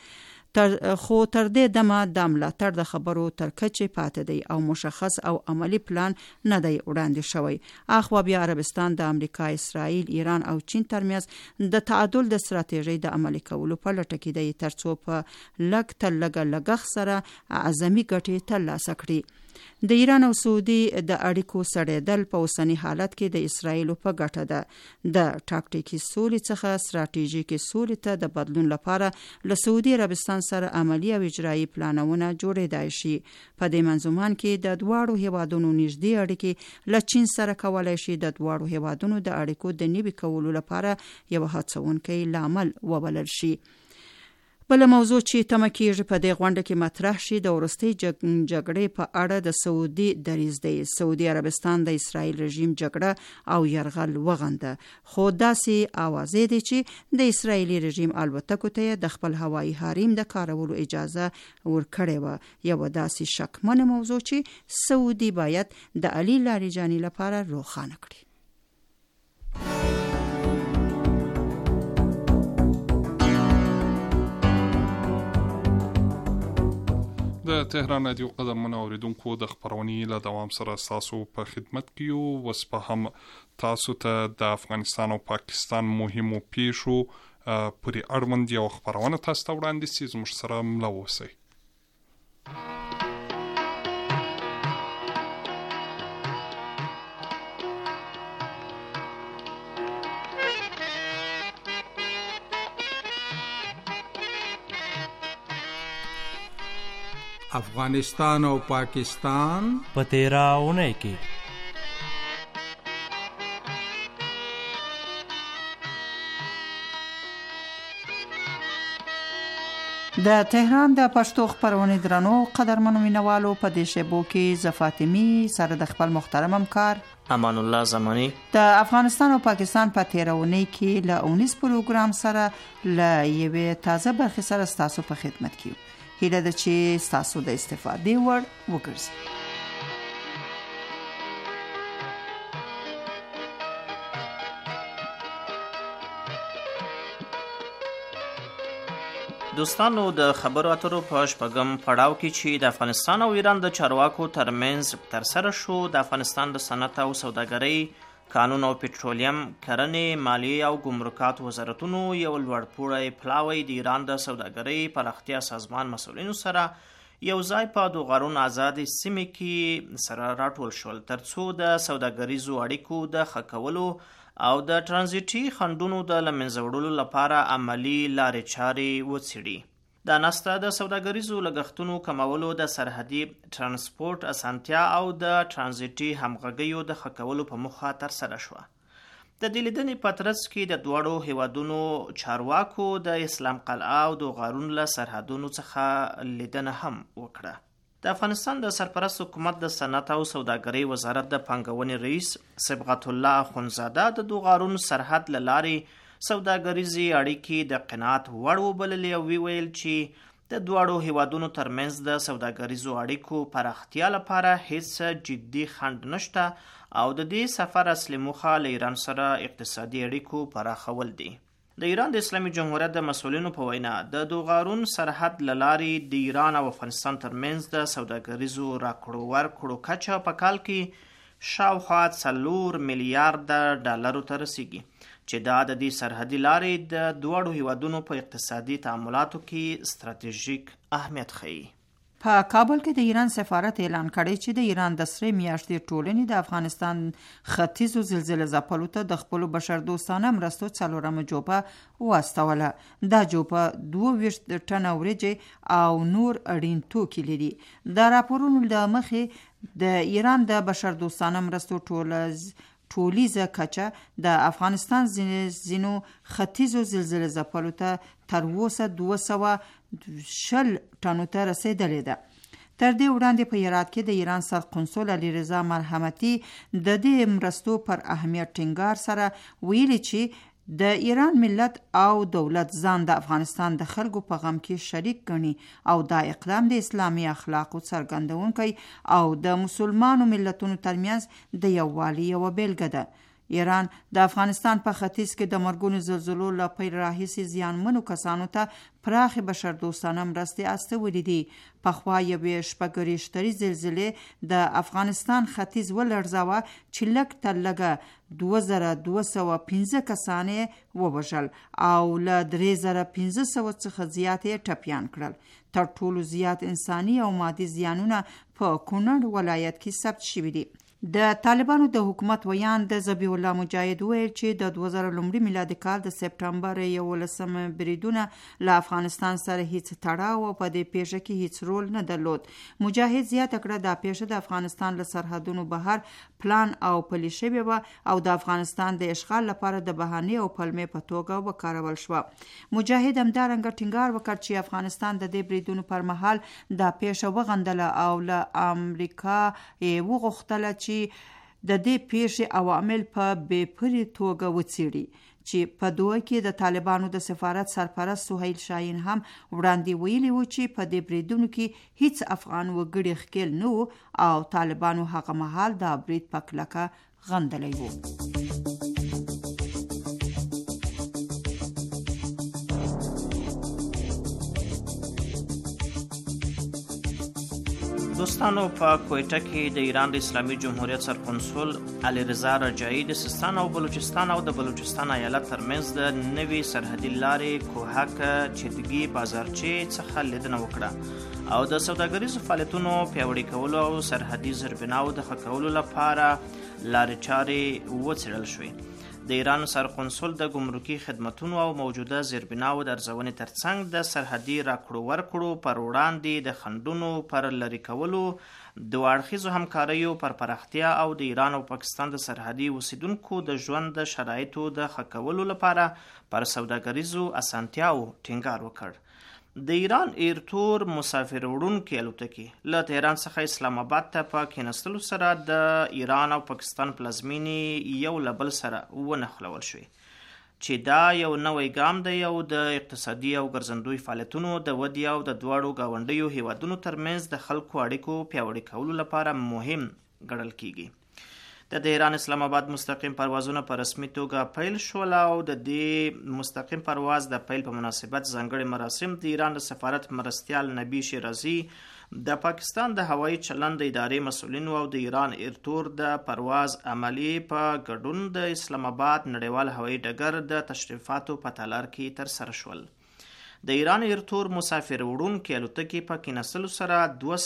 Speaker 5: کړي. خو تر دې دمه د ملاتړ د خبرو تر کچې پاتې دی او مشخص او عملی پلان نه دی وړاندې شوی. اخوا بیا عربستان د امریکا، اسرائیل، ایران او چین ترمنځ د تعادل د ستراتیژۍ د عملي کولو په لټه کې دی ترڅو په لږ تر لږه لګښت سره اعظمي ګټې ترلاسه کړي. د ایران او سعودي د اړیکو سړېدل په اوسني حالت کې د اسرائیل په ګټه ده. د ټاکټیکي سولې څخه ستراتیژیکي سولې ته د بدلون لپاره له سعودي عربستان سره عملی او اجرایي پلانونه جوړېدای شي. په دې منظومان کې د دواړو هیوادونو نږدې اړیکې له چین سره کولای شي د دواړو هیوادونو د اړیکو د نوي کولو لپاره یو هڅونکی لامل وبلل شي. بل موضوع چې تمه کېږي په دې غونډه کې مطرح شي د وروستۍ جګړې په اړه د سعودي دریځ دی. سعودي عربستان د اسرائیل رژیم جګړه او یرغل وغنده، خو داسې اوازې دي چې د اسرائیلي رژیم الوتکو ته د خپل هوایي حریم د کارولو اجازه ورکړې وه. یوه داسې شکمنه موضوع چې سعودي باید د علي لاریجاني لپاره روښانه کړي.
Speaker 4: د تهران رادیو قدرمنو اوریدونکو د خبرونې له دوام سره تاسو په خدمت کې یو. اوس به هم تاسو ته د افغانستان او پاکستان مهمو پیښو پورې اړوند یو خبرونه تاسو ته وړاندې سي. زموږ سره مله اوسئ.
Speaker 8: افغانستان او پاکستان
Speaker 9: په تیره اونۍ کې
Speaker 5: د تهران د پښتو خبرونې درنو قدرمنو مینوالو، په دې شیبو کې ز فاطمی سره د خپل محترم همکار
Speaker 10: امان الله زمانی
Speaker 5: د افغانستان او پاکستان په تیره اونۍ کې له 19 پروګرام سره له یوې تازه برخې سره ستاسو په خدمت کې هیله ده چې ستاسو د استفادې وړ وګرځي.
Speaker 10: دوستانو، د خبرو اترو په شپږم پړاو کې چې د افغانستان او ایران د چارواکو ترمنځ ترسره شو، د افغانستان د صنعت او سوداګرۍ، قانون او پټرولیم، کرنې، مالیې او ګمرکات وزارتونو یو لوړپوړی پلاوی د ایران د سوداګرۍ پراختیا سازمان مسؤلینو سره یو ځای په دوغارون آزاد سیمې کې سره راټول شول، ترڅو د سوداګریزو اړیکو د ښه کولو او د ترانزیټي خنډونو د له منځه وړلو لپاره عملي لارې چارې وڅېړي. دا ناسته د سوداګریزو لګښتونو کمولو، د سرحدي ترانسپورت اسانتیا او د ترانزیټي همغږیو د ښه کولو په موخه ترسره شوه. د دې لیدنې په ترڅ کې د دواړو هیوادونو چارواکو د اسلام قلعه او دوغارون له سرحدونو څخه لیدنه هم وکړه. د افغانستان د سرپرست حکومت د صنعت او سوداګرۍ وزارت د پانګونې رئیس صبغت الله اخونزاده د دوغارون سرحد له لارې سوداګریزي اړیکې د قناعت وړ وبللې او ویل چې د دواړو هیوادونو ترمنځ د سوداګریزو اړیکو پراختیا لپاره هیڅ جدي خنډ نشته او د دې سفر اصلي موخه له ایران سره اقتصادي اړیکو پراخول دي. د ایران د اسلامي جمهوریت د مسؤلینو په وینا د دوغارون سرحد له لارې د ایران او افغانستان ترمنځ د سوداګریزو راکړو ورکړو کچه په کال کې شاوخوا 4 میلیارډ ډالرو ته رسیږي، چې دا د دې سرحدي لارې د دواړو هیوادونو په اقتصادي تعاملاتو کې ستراتیژیک اهمیت ښیي.
Speaker 5: په کابل کې د ایران سفارت اعلان کړی چې د ایران د سرې میاشتې ټولنې د افغانستان ختیځو زلزلې ځپلو ته د خپلو بشردوستانه مرستو 4مه جوپه واستوله. دا جوپه 22 ټنه وریجې او نور اړین توکي لري. د راپورونو له مخې د ایران د بشردوستانه مرستو ټولیزه کچه د افغانستان ځینو ختیځو زلزلې ځپلو ته تر اوسه 220 ټنو ته رسیدلې ده. تر دې وړاندې په هرات کې د ایران سرقنصل علیرضا مرحمتي د دې مرستو پر اهمیت ټینګار سره ویلي چې د ایران ملت او دولت ځان د افغانستان د خلکو په غم کې شریک ګڼي او دا اقدام د اسلامي اخلاقو څرګندونکی او د مسلمانو ملتونو ترمنځ د یووالي یوه بیلګه ده. ایران د افغانستان په ختیځ کې د مرګونو زلزلو له پیل راهیسې زیانمنو کسانو ته پراخې بشردوستانه مرستې استولې دي. پخوا یوې شپږویشتري زلزلې د افغانستان ختیځ ولړزاوه چې لږ تر لږه 2215 کسان یې ووژل او له 3500 څخه زیات یې ټپیان کړل. تر ټولو زیات انساني او مادي زیانونه په کونړ ولایت کې ثبت شوي دي. د طالبانو د حکومت ویاند ذبیح الله مجاهد ویل چې د 2001 میلادي کال د سپټمبر 11 بریدونه له افغانستان سره هیڅ تړاو او په دې پیښه کې هیڅ رول نه درلود. مجاهد زیاته کړه دا پیښه د افغانستان له سرحدونو بهر پلان او پلي شوې وه او د افغانستان د اشغال لپاره د بهانې او پلمې په توګه وکارول شوه. مجاهد همدارنګه ټینګار وکړ چې افغانستان د دې بریدونو پر مهال دا پیښه وغندله او له امریکا یې وغوښتله چې د دې پیښې عوامل په بې پرې توګه وڅېړي چې په دوه کې د طالبانو د سفارت سرپرست سهیل شاهین هم وړاندې ویلي و چې په دې بریدونو کې هیڅ افغان وګړي ښکېل نه و او طالبانو هغه مهال دا برید په کلکه غندلی و.
Speaker 10: دوستانو، په کویټه کې د ایران د اسلامي جمهوریت سرقنصل علي رضا رجایی د سیستان او بلوچستان او د بلوچستان ایالت ترمنځ د نوي سرحدي لارې کوهک چتګي بازارچې څخه لیدنه وکړه او د سوداګریزو فعالیتونو پیاوړي کولو او سرحدي زیربناو د ښه کولو لپاره لارې چارې وڅېړل شوې. د ایران سرقنصل د ګمرکي خدمتونو او موجوده زیربناو د ارزونې ترڅنګ د سرحدي راکړو ورکړو پر وړاندې د خنډونو پر لرې کولو، د اړخیزو همکاریو پر پراختیا او د ایران او پاکستان د سرحدي اوسیدونکو د ژوند د شرایطو د ښه کولو لپاره پر سوداګریزو اسانتیاو ټینګار وکړ. د ایران ایرتور مسافر وړونکي الوتکې له تهران څخه اسلام آباد ته په کېناستلو سره د ایران او پاکستان پلازمینې یو له بل سره ونښلول شوې چې دا یو نوی ګام دی او د اقتصادي او ګرځندوی فعالیتونو د ودې او د دواړو ګاونډیو هیوادونو ترمنځ د خلکو اړیکو پیاوړي کولو لپاره مهم ګڼل کیږي. د تهران اسلام آباد مستقیم پروازونه په رسمي توګه پیل شول او د دې مستقیم پرواز د پیل په مناسبت ځانګړي مراسم د ایران د سفارت مرستیال نبی شیرازي، د پاکستان د هوایي چلند د ادارې مسؤلینو او د ایران ایرتور د پرواز عملی په ګډون د اسلام آباد نړیوال هوایي ډګر د تشریفاتو په تالار کې ترسره شول. د ایران ایرتور مسافر وړونکي الوتکې په کېناستلو سره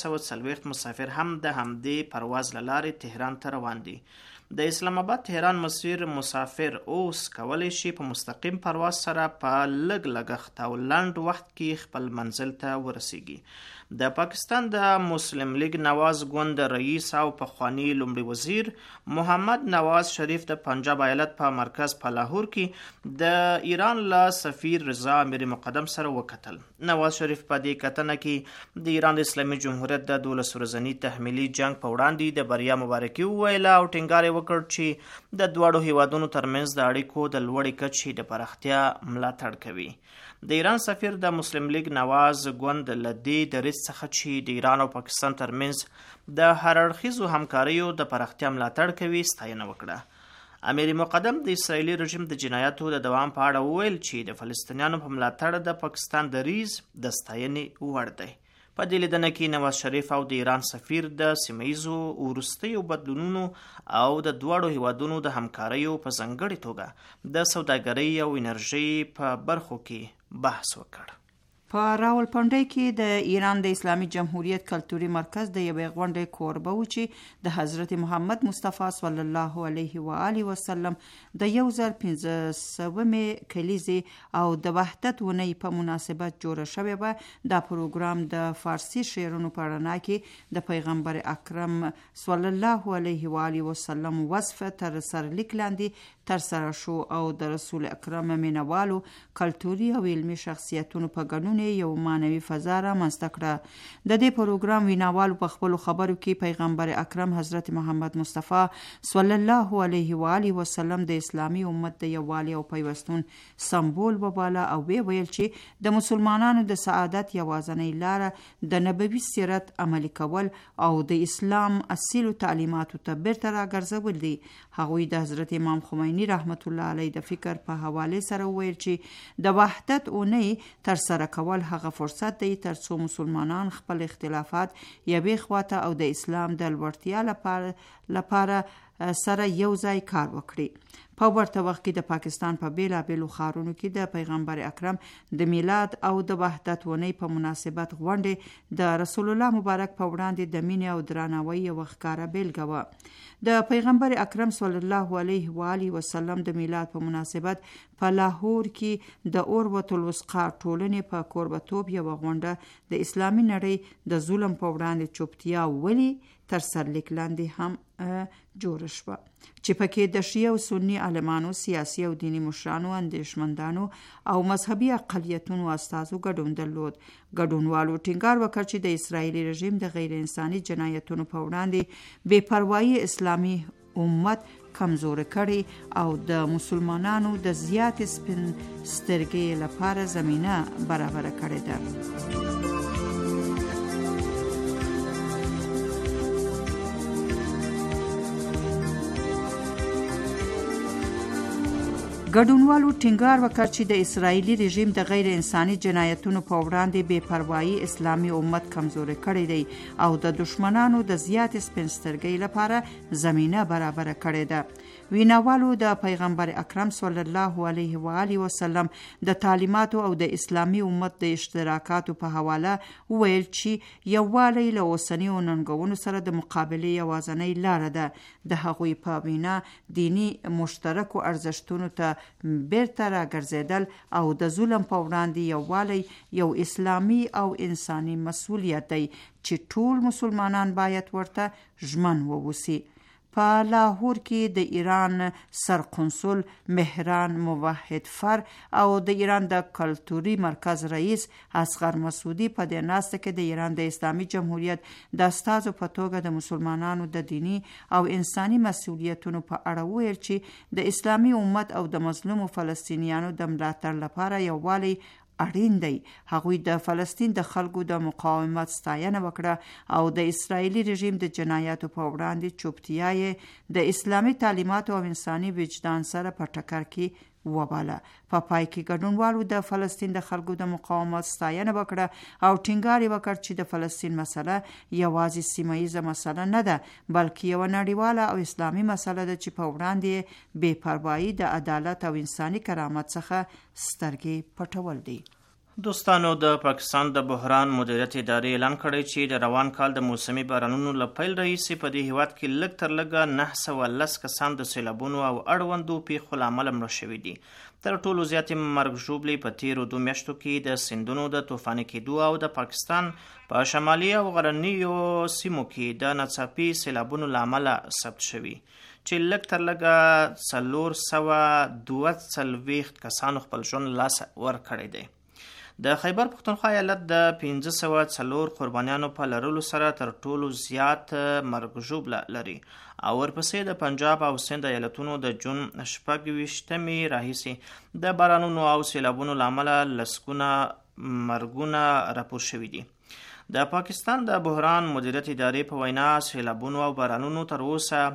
Speaker 10: 240 مسافر هم د همدې پرواز له لارې تهران ته روان دي. د اسلام آباد تهران مسیر مسافر اوس کولی شي په مستقیم پرواز سره په لږ لګښت او لنډ وخت کې خپل منزل ته ورسیږي. د پاکستان د مسلم لیگ نواز ګوند رئیس او پخوانی لومړي وزیر محمد نواز شریف د پنجاب ایالت په مرکز په لاهور کې د ایران له سفیر رضا امیر مقدم سره وکتل. نواز شریف په دې کتنه کې د ایران د اسلامي جمهوریت د 12 ورځني تحمیلي جنگ په وړاندې د بریا مبارکي وویله او ټینګار یې وکړ چې د دواړو هیوادونو ترمنځ د اړیکو د لوړې کچې د پراختیا ملاتړ کوي. د ایران سفیر د مسلم لیگ نواز ګوند له دې دریځ څخه چې د ایران او پاکستان ترمنځ د هر اړخیزو همکاریو د پراختیا ملاتړ کوي ستاینه وکړه. امیر مقدم د اسرائیلي رژیم د جنایاتو د دوام په اړه وویل چې د فلسطینیانو په ملاتړ د پاکستان دریځ د ستاینې وړ دی. په دې لیدنه کې نواز شریف او د ایران سفیر د سیمهیزو وروستیو بدلونونو او د دواړو هیوادونو د همکاریو په ځانګړې توګه د سوداګرۍ او انرژۍ په برخو کې بحث وکړ.
Speaker 5: په راولپنډۍ کې د ایران د اسلامي جمهوریت کلتوري مرکز د یوې غونډې کوربه و چې د حضرت محمد مصطفی صلی الله علیه و آله وسلم د 1500 کلیزې او د وحدت ونې په مناسبت جوړه شوې وه. دا پروګرام د فارسی شعرونو په رڼا کې د پیغمبر اکرم صلی الله علیه و آله وسلم وصف تر سرلیک لاندې ترسره شو او د رسول اکرم مینوالو کلتوري او علمي شخصیتونو په ګډون یو معنوي فضا رامنځته کړه. د دې پروګرام ویناوالو په خپلو خبرو کې پیغمبر اکرم حضرت محمد مصطفی صلی الله علیه و آله وسلم د اسلامي امت د یووالي او پیوستون سمبول وباله او ویل چې د مسلمانانو د سعادت یوازنۍ لاره د نبوي سیرت عملي کول او د اسلام اصیلو تعلیماتو ته بیرته راګرځول دي. هغوی د حضرت امام خمینی رحمت الله علیه د فکر په حواله سره ویل چې د وحدت اونۍ ترسره کول هغه فرصت دی ترڅو مسلمانان خپل اختلافات یوې خواته او د اسلام د لوړتیا لپاره سره یو ځای کار وکړي. په ورته وخت کې د پاکستان په بیلابیلو ښارونو کې د پیغمبر اکرم د میلاد او د وحدت ونې په مناسبت غونډې د رسول الله مبارک په وړاندې د مینې او درناوي یو ښکاره بیلګه وه. د پیغمبر اکرم صلی الله علیه و آله وسلم د میلاد په مناسبت په لاهور کې د اوروة الوثقا ټولنې په کوربتوب یوه غونډه د اسلامي نړۍ د ظلم په وړاندې چوپتیا ولي تر سرلیک لاندې هم جوړه شوه، چې پکې د شیعه او سني عالمانو، سیاسي او دینی مشرانو، اندیشمندانو او مذهبي اقلیتونو استازو ګډون درلود. ګډونوالو ټینګار وکړ چې د اسرائیلي رژیم د غیر انساني جنایتونو په وړاندې بې پروایي اسلامي امت کمزور کړي او د مسلمانانو د زیات سپین سترګې لپاره زمینه برابر کړې ده. ګډونوالو ټینګار وکړ چې د اسرائیلي رژیم د غیر انساني جنایتونو په وړاندې بې پروایي اسلامي امت کمزوري کړی دی او د دشمنانو د زیات سپین سترګۍ لپاره زمینه برابر کړې ده. ویناوالو د پیغمبر اکرم صلی الله علیه و آله وسلم د تعلیماتو او د اسلامي امت د اشتراکاتو په حواله وویل چې یووالی له اوسنیو ننګونو سره د مقابلې یوازینۍ لاره ده. د هغوی په وینا دینی مشترکو ارزښتونو ته بیرته راګرځیدل او د ظلم په وړاندې یووالی یو اسلامي او انساني مسؤلیت دی چې ټول مسلمانان باید ورته ژمن ووسی. په لاهور کې د ایران سرقنصل مهران موحد فر او د ایران د کلتوري مرکز رئیس اصغر مسعودي په دې ناسته کې د ایران د اسلامي جمهوریت د استازو په توګه د مسلمانانو د دینی او انساني مسؤلیتونو په اړه وویل چې د اسلامي امت او د مظلومو فلسطینیانو د ملاتړ لپاره یووالی اړین دی. هغوی د فلسطین د خلکو د مقاومت ستاینه وکړه او د اسرائیلي رژیم د جنایاتو په وړاندې چوپتیا یې د اسلامي تعلیماتو او انساني وجدان سره په ټکر کې وباله. په پای کې ګډونوالو د فلسطین د خلکو د مقاومت ستاینه وکړه او ټینګار وکړ چې د فلسطین مسله یوازې سیمه ییزه مسله نه ده بلکې یوه نړیواله او اسلامي مسله ده چې په وړاندې بې پروایي د عدالت او انساني کرامت څخه سترګې پټول دي.
Speaker 10: دوستانو، د پاکستان د بحران مدیریت ادارې اعلان کړی چې د روان کال د موسمي بارانونو له پیل راهیسې په دې هیواد کې لږ تر لږه 910 کسان د سیلابونو او اړوندو پیښو له امله مړه شوي دي. تر ټولو زیاتې مرګ ژوبلې په تیرو 2 میاشتو کې د سیندونو د طوفاني کېدو او د پاکستان په شمالي او غرنیو سیمو کې د ناڅاپي سیلابونو له امله ثبت شوي، چې لږ تر لږه 442 کسانو خپل ژوند لاس ورکړی دی. د خیبر پښتونخوا ایالت د 504 قربانیانو په لرلو سره تر ټولو زیات مرګ ژوبله لري او ورپسې د پنجاب او سند ایالتونو د جون 26 راهیسې د بارانونو او سیلابونو له امله لسګونه مرګونه راپور شوي دي. د پاکستان د بحران مدیریت ادارې په وینا سیلابونو او بارانونو تر اوسه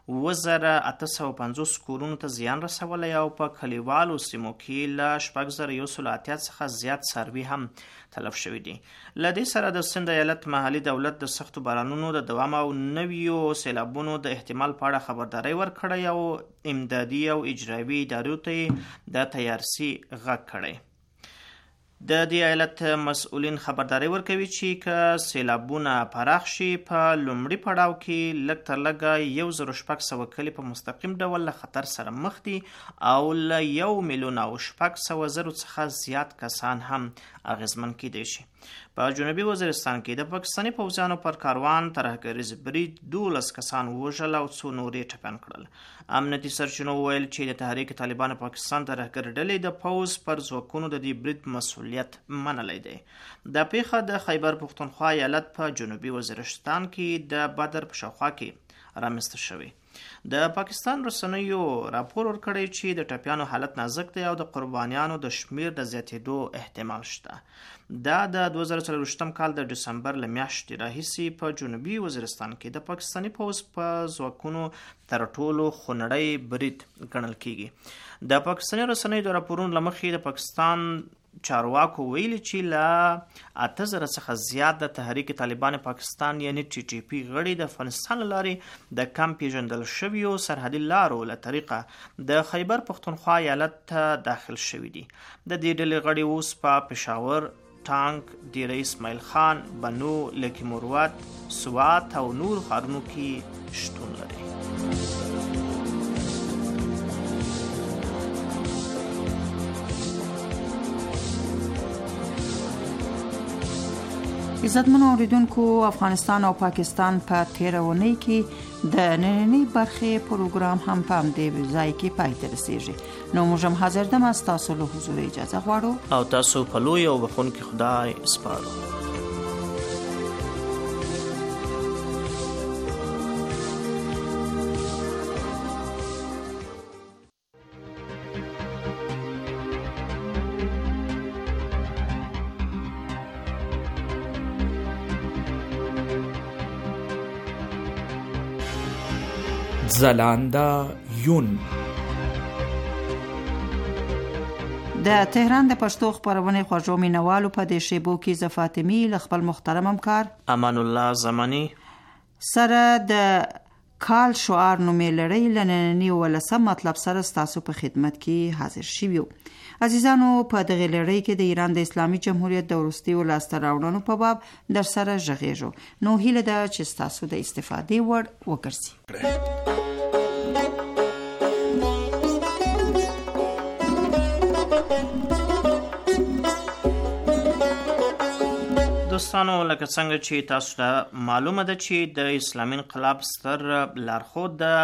Speaker 10: 2850 کورونو ته زیان رسولی او په کلیوالو سیمو کې له 6180 څخه زیات څاروي هم تلف شوي دي. له دې سره د سند ایالت محلي دولت د سختو بارانونو د دوام او نویو سیلابونو د احتمال په اړه خبرداری ورکړی او امدادي او اجرایوي ادارو ته د تیارسي غږ کړی. د دې ایالت مسؤلین خبرداری ورکوي چې که سیلابونه پراخ شي په لومړي پړاو کې لږ تر لږه 1600 کلي په مستقیم ډول له خطر سره مخ دي او له 1,600,000 څخه زیات کسان هم اغیزمن کیدای شي. په جنوبي وزیرستان کې د پاکستاني پوځیانو پر کاروان ترهګریز برید 12 کسان ووژل او څو نور یې ټپیان کړل. امنیتي سرچینو وویل چې د تحریک طالبان پاکستان ترهګر ډلې د پوځ پر ځواکونو د دې برید مسؤلیت منلی دی. دا پیښه د خیبر پښتونخوا ایالت په جنوبي وزیرستان کې د بدر په شاوخوا کې رامنځته شوی. د پاکستان رسنیو راپور ورکړی چې د ټپیانو حالت نازک دی او د قربانیانو د شمیر د زیاتېدو احتمال شته. دا د 2024 کال د ډسمبر له میاشتې راهیسې په جنوبي وزیرستان کې د پاکستاني پوځ په ځواکونو تر ټولو خونړی برید ګڼل کیږي. د پاکستاني رسنیو د راپورونو له مخې د پاکستان چارواکو ویلي چې له 8000 څخه زیات د تحریک طالبان پاکستان یعنی ټي ټي پی غړي د افغانستان له لارې د کم پیژندل شویو سرحدي لارو له طریقه د خیبر پښتونخوا ایالت ته داخل شوي دي. د دې ډلې غړي اوس په پېښور، ټانک، ډیره اسماعیل خان، بنو، لکی مروت، سوات او نور ښارونو کې شتون لري.
Speaker 5: عزتمنو اوریدونکو، افغانستان او پاکستان په تیرونی کې د نننۍ برخې پروګرام هم په همدې ځای کې پای ته رسیږي. نو موږ هم حاضر دم از تاسو له حضور اجازه غواړو
Speaker 10: او تاسو په لوی او بخښونکي خدای سپارو.
Speaker 1: زلانده یون
Speaker 5: د تهران د پښتو خبرونه خوږو مینوالو په دې شیبو کې ز فاطمی ل خپل محترم همکار
Speaker 10: امان الله زمانی
Speaker 5: سره د کال شعار نومې لري لننی ولسم مطلب سره تاسو په خدمت کې حاضر شویو. عزیزانو، په دغه لړۍ کې د ایران د اسلامي جمهوریت د وروستي ولاسته راوړنو په باب در سره ژغېږو. نو هیله ده چې تاسو د استفادې وړ وګرځي.
Speaker 10: دوستانو، لکه څنګه چې تاسو ته معلومه ده چې د اسلامي انقلاب ستر لارښود د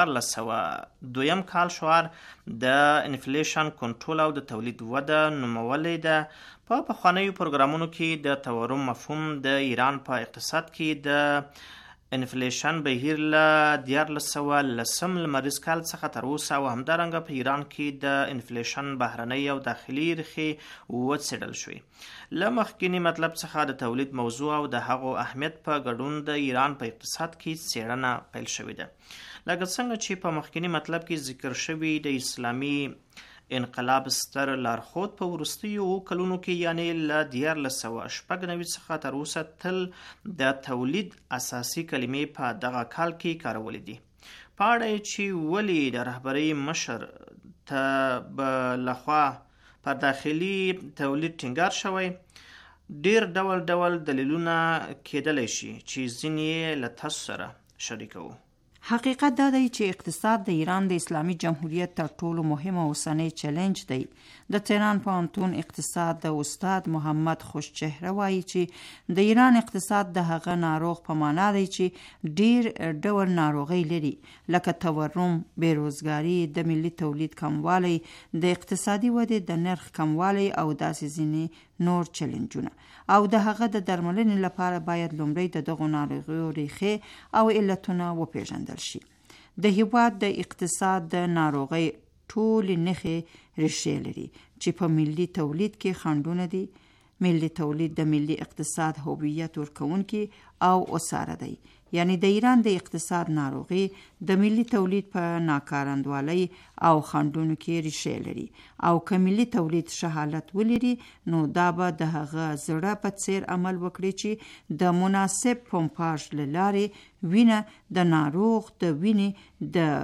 Speaker 10: 1402 کال شعار د انفلیشن کنټرول او د تولید وده نومولې ده. په پخوانیو پروګرامونو کې د تورم مفهوم د ایران په اقتصاد کې د انفلیشن بهیر له 1410 لمریز کال څخه تر اوسه او همدارنګه په ایران کې د انفلیشن بهرنۍ او داخلي ریښې وڅېړل شوې. له مخکینی مطلب څخه د تولید موضوع او د هغو اهمیت په ګډون د ایران په اقتصاد کې څېړنه پیل شوې ده. لکه څنګه چې په مخکینی مطلب کې ذکر شوی، د اسلامي انقلاب ستر لارښود په وروستیو کلونو کې یعنی له 1490 څخه تر اوسه تل د تولید اساسي کلمې په دغه کال کې کارولې دي. په اړه چې ولې د رهبرۍ مشر ته لخوا په داخلي تولید ټینګار شوی، ډیر ډول دلیلونه کېدلی شي چې ځینې له تاسو سره شریکوو.
Speaker 5: حقیقت دا دی چې اقتصاد د ایران د اسلامي جمهوریت تر ټولو مهمه اوسنۍ چلنج دی. د تهران پوهنتون اقتصاد د استاد محمد خوشچهره وایي چې د ایران اقتصاد د هغه ناروغ په معنا دی چې ډیر ډول ناروغۍ لري، لکه تورم، بیروزګاري، د ملي تولید کموالی، د اقتصادي ودې د نرخ کموالی او داسې ځینې نور چلنجونه. او د هغه د درملنې لپاره باید لومړی د دغو ناروغیو ریښې او علتونه وپیژندل شي. د هیواد د اقتصاد د ناروغۍ ټولې نښې ریښې لري چې په ملي تولید کې خنډونه دي. ملي تولید د ملي اقتصاد هویت ورکوونکی او اساره دی. یعنی د ایران د اقتصاد ناروغي د ملي تولید په ناکارندوالۍ او خنډونو کې ریښې لري. او که ملي تولید ښه حالت ولري، نو دا به د هغه زړه په څیر عمل وکړي چې د مناسب پمپاژ له لارې وینه د ناروغ د وینې د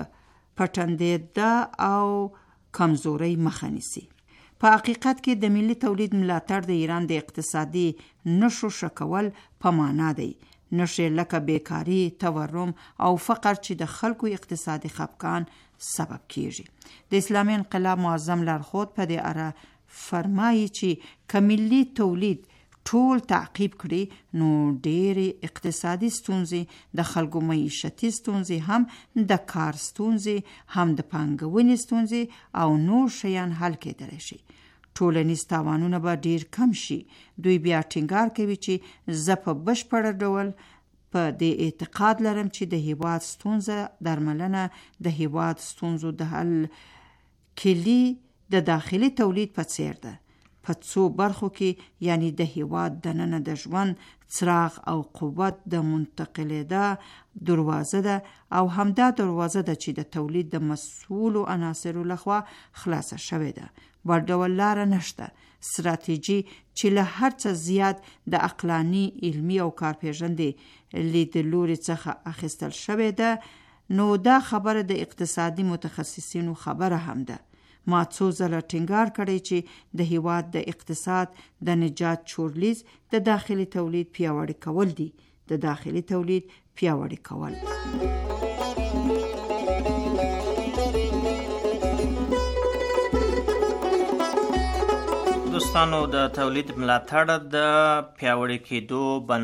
Speaker 5: پټندېدا او کمزورۍ مخه نیسي. په حقیقت کې د ملي تولید ملاتړ د ایران د اقتصادي نشو شکول په معنا دی. نشې لکه بیکاری، تورم او فقر چې د خلکو اقتصادي خفقان سبب کیږي. د اسلامي انقلاب معظم لارښود په دې اړه فرمایي چې که ملي تولید ټول تعقیب کړي، نو ډېرې اقتصادي ستونزې، د خلکو معیشتي ستونزې، هم د کار ستونزې، هم د پانګونې ستونزې او نور شیان حل کېدلی شي. ټولنیز تاوانونه به ډیر کم شي. دوی بیا ټینګار کوي چې زه په بشپړ ډول په دې اعتقاد لرم چې د هیواد ستونزه درملنه د هیواد ستونزو د حل کلی د داخلي تولید په څیر ده. په څو برخو کې یعنی د هیواد دننه د ژوند څراغ او قوت د منتقلیده دروازه ده او همدا دروازه ده چې د تولید د مسؤلو عناصرو لخوا خلاصه شوې ده. بل ډول لاره نشته. ستراتیژي چې له هر څه زیات د عقلاني، علمي او کارپېژندې لیدلوري څخه اخیستل شوې ده، نو دا خبره د اقتصادي متخصصینو خبره هم ده. ما څو ځله ټینګار کړی چې د هیواد د اقتصاد د نجات چورلیز د داخلي تولید پیاوړی کول دي. د داخلي تولید پیاوړی کول.
Speaker 10: دوستانو، د تولید ملاتړ د پیاوړی کېدو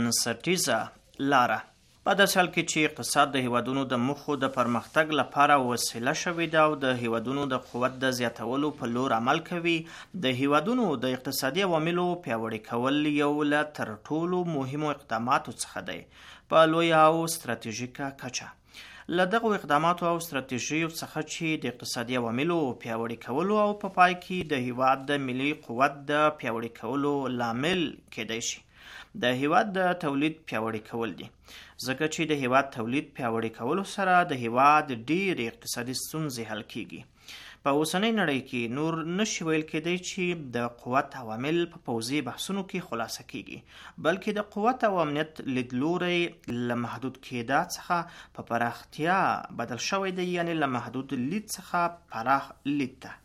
Speaker 10: بنسټیزه لاره په داسې حال کې چې اقتصاد د هیوادونو د موخو د پرمختګ لپاره وسیله شوې ده او د هیوادونو د قوت د زیاتولو په لور عمل کوي، د هیوادونو د اقتصادي عواملو پیاوړي کول یو له تر ټولو مهمو اقداماتو څخه دی په لویه او ستراتیژیکه کچه. له دغو اقداماتو او ستراتیژیو څخه چې د اقتصادي عواملو پیاوړي کولو او په پای کې د هیواد د ملي قوت د پیاوړي کولو لامل کېدای شي د هیواد د تولید پیاوړي کول دي، ځکه چې د هیواد تولید پیاوړي کولو سره د هیواد ډېرې اقتصادي ستونزې حل کیږي. په اوسنۍ نړۍ کې نور نشي ویل کېدی چې د قوت عوامل په پوځي بحثونو کې خلاصه کیږي، بلکې د قوت او امنیت لیدلوری له محدود کېدا څخه په پراختیا بدل شوی دی، یعنی له محدود لید څخه پراخ لید ته.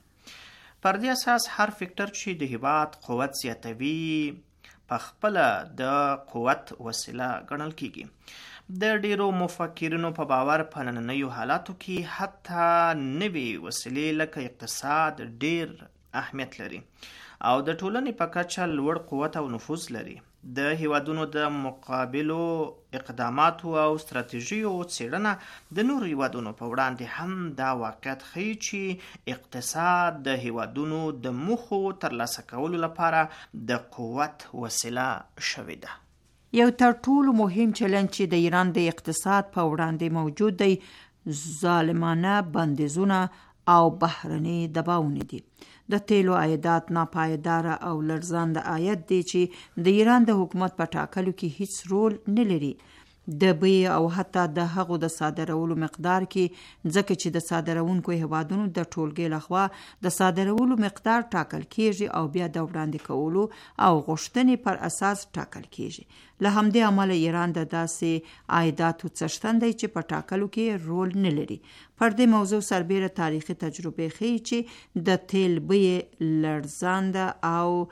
Speaker 10: پر دې اساس هر فکټر چې د هیواد قوت زیاتوي په خپل د قوت وسیله ګڼل کیږي. د ډیرو مفکرینو په باور په نننیو حالاتو کې حتی نوې وسیلې لکه اقتصاد ډیر اهمیت لري او د ټولنې په کچه لوړ قوت او نفوذ لري. د هیوادونو د مقابلو اقداماتو او ستراتیژیو څېړنه د نورو هیوادونو په وړاندې هم دا واقعیت ښیي چې اقتصاد د هیوادونو د موخو ترلاسه کولو لپاره د قوت وسیله شوې ده.
Speaker 5: یو تر ټولو مهم چلنج چې د ایران د اقتصاد په وړاندې موجود دی ظالمانه بندیزونه او بهرني دباونه دي. د تیلو عایدات ناپایداره او لړزانده عاید دی چې د ایران د حکومت په ټاکلو کې هیڅ رول نه لري. د بیې او حتی د هغو د صادرولو مقدار کې، ځکه چې د صادرونکو هیوادونو د ټولګې لخوا د صادرولو مقدار ټاکل کیږي او بیا د وړاندې کولو او غوښتنې پر اساس ټاکل کیږي. له همدې امله ایران د داسې عایداتو څښتن دی چې په ټاکلو کې رول نه لري. پر دې موضوع سربیره تاریخي تجربې ښیي چې د تیل بیې لړزانده او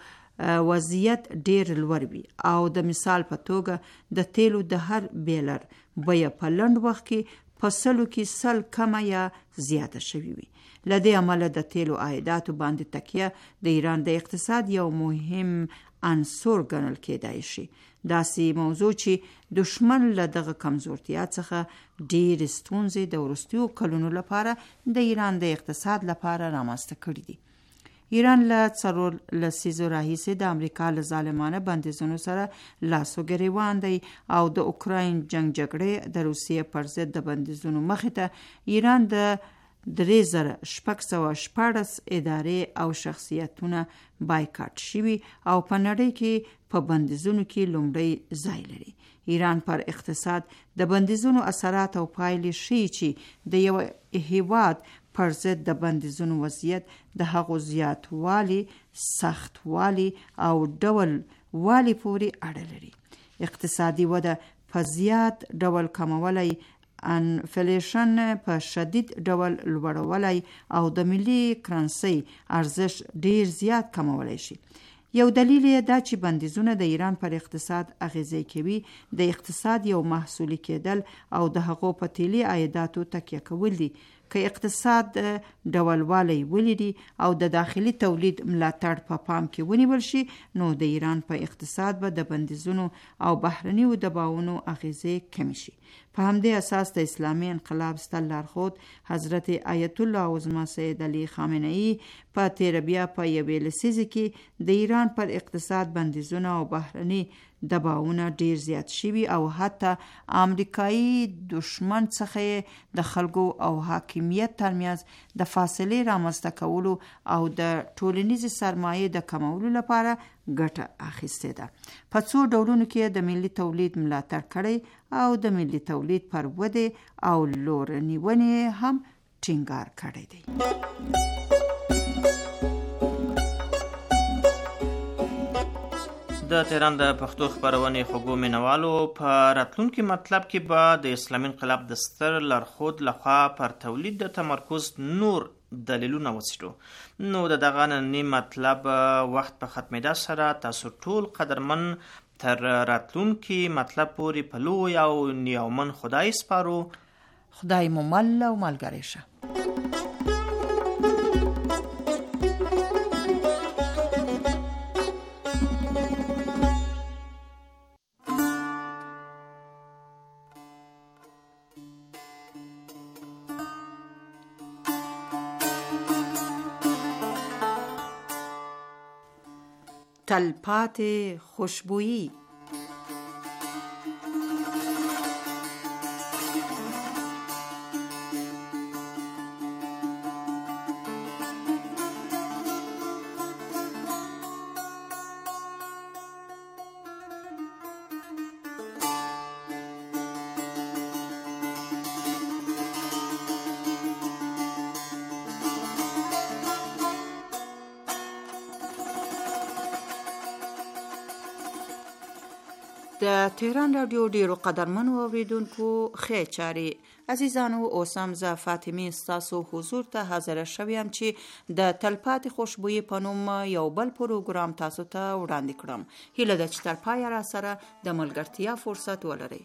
Speaker 5: وضعیت ډیر لوړ وي او د مثال په توګه د تیلو د هر بیلر بیه په لنډ وخت کې په سلو کې سل کمه یا زیاته شوي وي. له دې امله د تیلو عایداتو باندې تکیه د ایران د اقتصاد یو مهم عنصر ګڼل کېدای شي. داسې موضوع چې دشمن له دغه کمزورتیا څخه ډېرې ستونزې د وروستیو کلونو لپاره د ایران د اقتصاد لپاره رامنځته کړي دي. ایران له څلور لسیزو راهیسې د امریکا له ظالمانه بندیزونو سره لاس و ګریوان دی او د اوکراین جنگ جګړې د روسیې پر ضد د بندیزونو مخې ته ایران د 3614 ادارې او شخصیتونه بایکاټ شوي او په نړۍ کې په بندیزونو کې لومړی ځای لري. ایران پر اقتصاد د بندیزونو اثرات او پایلې ښیي چې د یو هیواد پر ضد د بندیزونو وضعیت د هغو زیاتوالي، سختوالي او ډول والی پورې اړه لري. اقتصادي وده په زیات ډول کمولی، انفلیشن په شدید ډول لوړولی او د ملي کرنسۍ ارزښت ډیر زیات کمولی شي. یو دلیل یې دا چې بندیزونه د ایران پر اقتصاد اغیزه کوي د اقتصاد یو محصولي کېدل او د هغو په تیلي عایداتو تکیه کول دي. که اقتصاد ډولوالی ولري او د داخلي تولید ملاتړ په پام کې ونیول شي، نو د ایران په اقتصاد به د بندیزونو او بهرنیو دباونو اغیزې کمی شي. په همدې اساس د اسلامي انقلاب ستر لارښود حضرت آیت الله عظما سید علي خامنه‌ای په تیر بیا په یوې لسیزه کې د ایران پر اقتصاد بندیزونه او بهرني دباونه ډیر زیات شوي او حتی امریکایي دشمن څخه د خلکو او حاکمیت ترمنځ د فاصلې رامنځته کولو او د ټولنیزې سرمایې د کمولو لپاره ګټه اخیستې ده. په څو ډولونو کې د ملي تولید ملاتړ کړی او د ملي تولید پر ودې او لور نیونې هم ټینګار کړی دی.
Speaker 10: د تهران د پښتو خبرونې خوږو مینوالو، په راتلونکي مطلب کې به د اسلامي انقلاب د ستر لارښود لخوا پر تولید د تمرکز نور دلیلونه وڅېړو. نو د دغه ننني مطلب وخت په ختمېدا سره تاسو ټول قدرمن تر راتلونکي مطلب پورې په لوی او نیومن خدای سپارو.
Speaker 5: خدای مو مل او ملګری شه. تلپاتې خوشبویی. د تهران رادیو ډیرو قدرمنو اوریدونکو ښې چارې. عزیزانو، اوس هم زه فاطمه ستاسو حضور ته حاضر شوم چې د تلپاتې خوشبویی په نوم یو بل پروګرام تاسو ته وړاندې کړم. هیله ده چې تر پایه را سره د ملګرتیا فرصت ولرئ.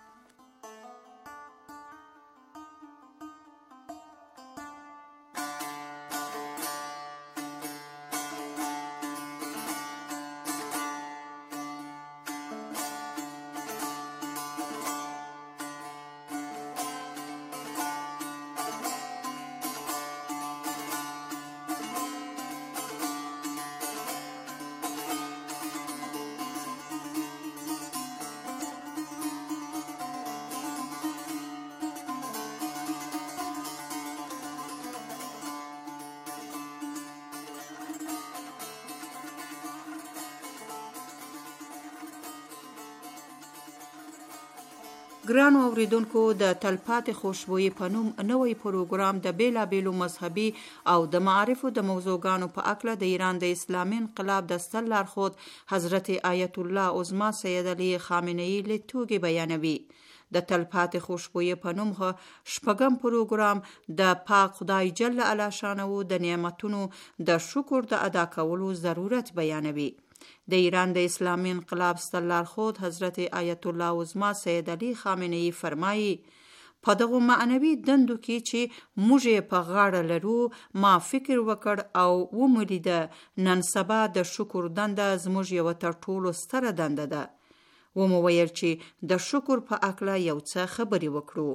Speaker 5: ګرانو اوریدونکو، د تلپاتې خوشبویی په نوم نوی پروګرام د بیلابیلو مذهبي او د معارفو د موضوعګانو په اړه د ایران د اسلامي انقلاب د ستر لارښود حضرت آیت الله عظما سید علی خامنه‌ای لیدلوري بیانوي. د تلپاتې خوشبویی په نوم شپږم پروګرام د پاک خدای جل علا شانه د نعمتونو د شکر د ادا کولو ضرورت بیانوي. د ایران د اسلامي انقلاب ستر لارښود حضرت آیت الله عظما سید علی خامنه‌ای فرمایي، په دغه معنوي دندو کې چې موږ په غاړه لرو، ما فکر وکړ او ومولیده نن سبا د شکر دنده زموږ یو تر ټولو ستره دنده ده. ومو ویل چې د شکر په اړه یو څه خبرې وکړو.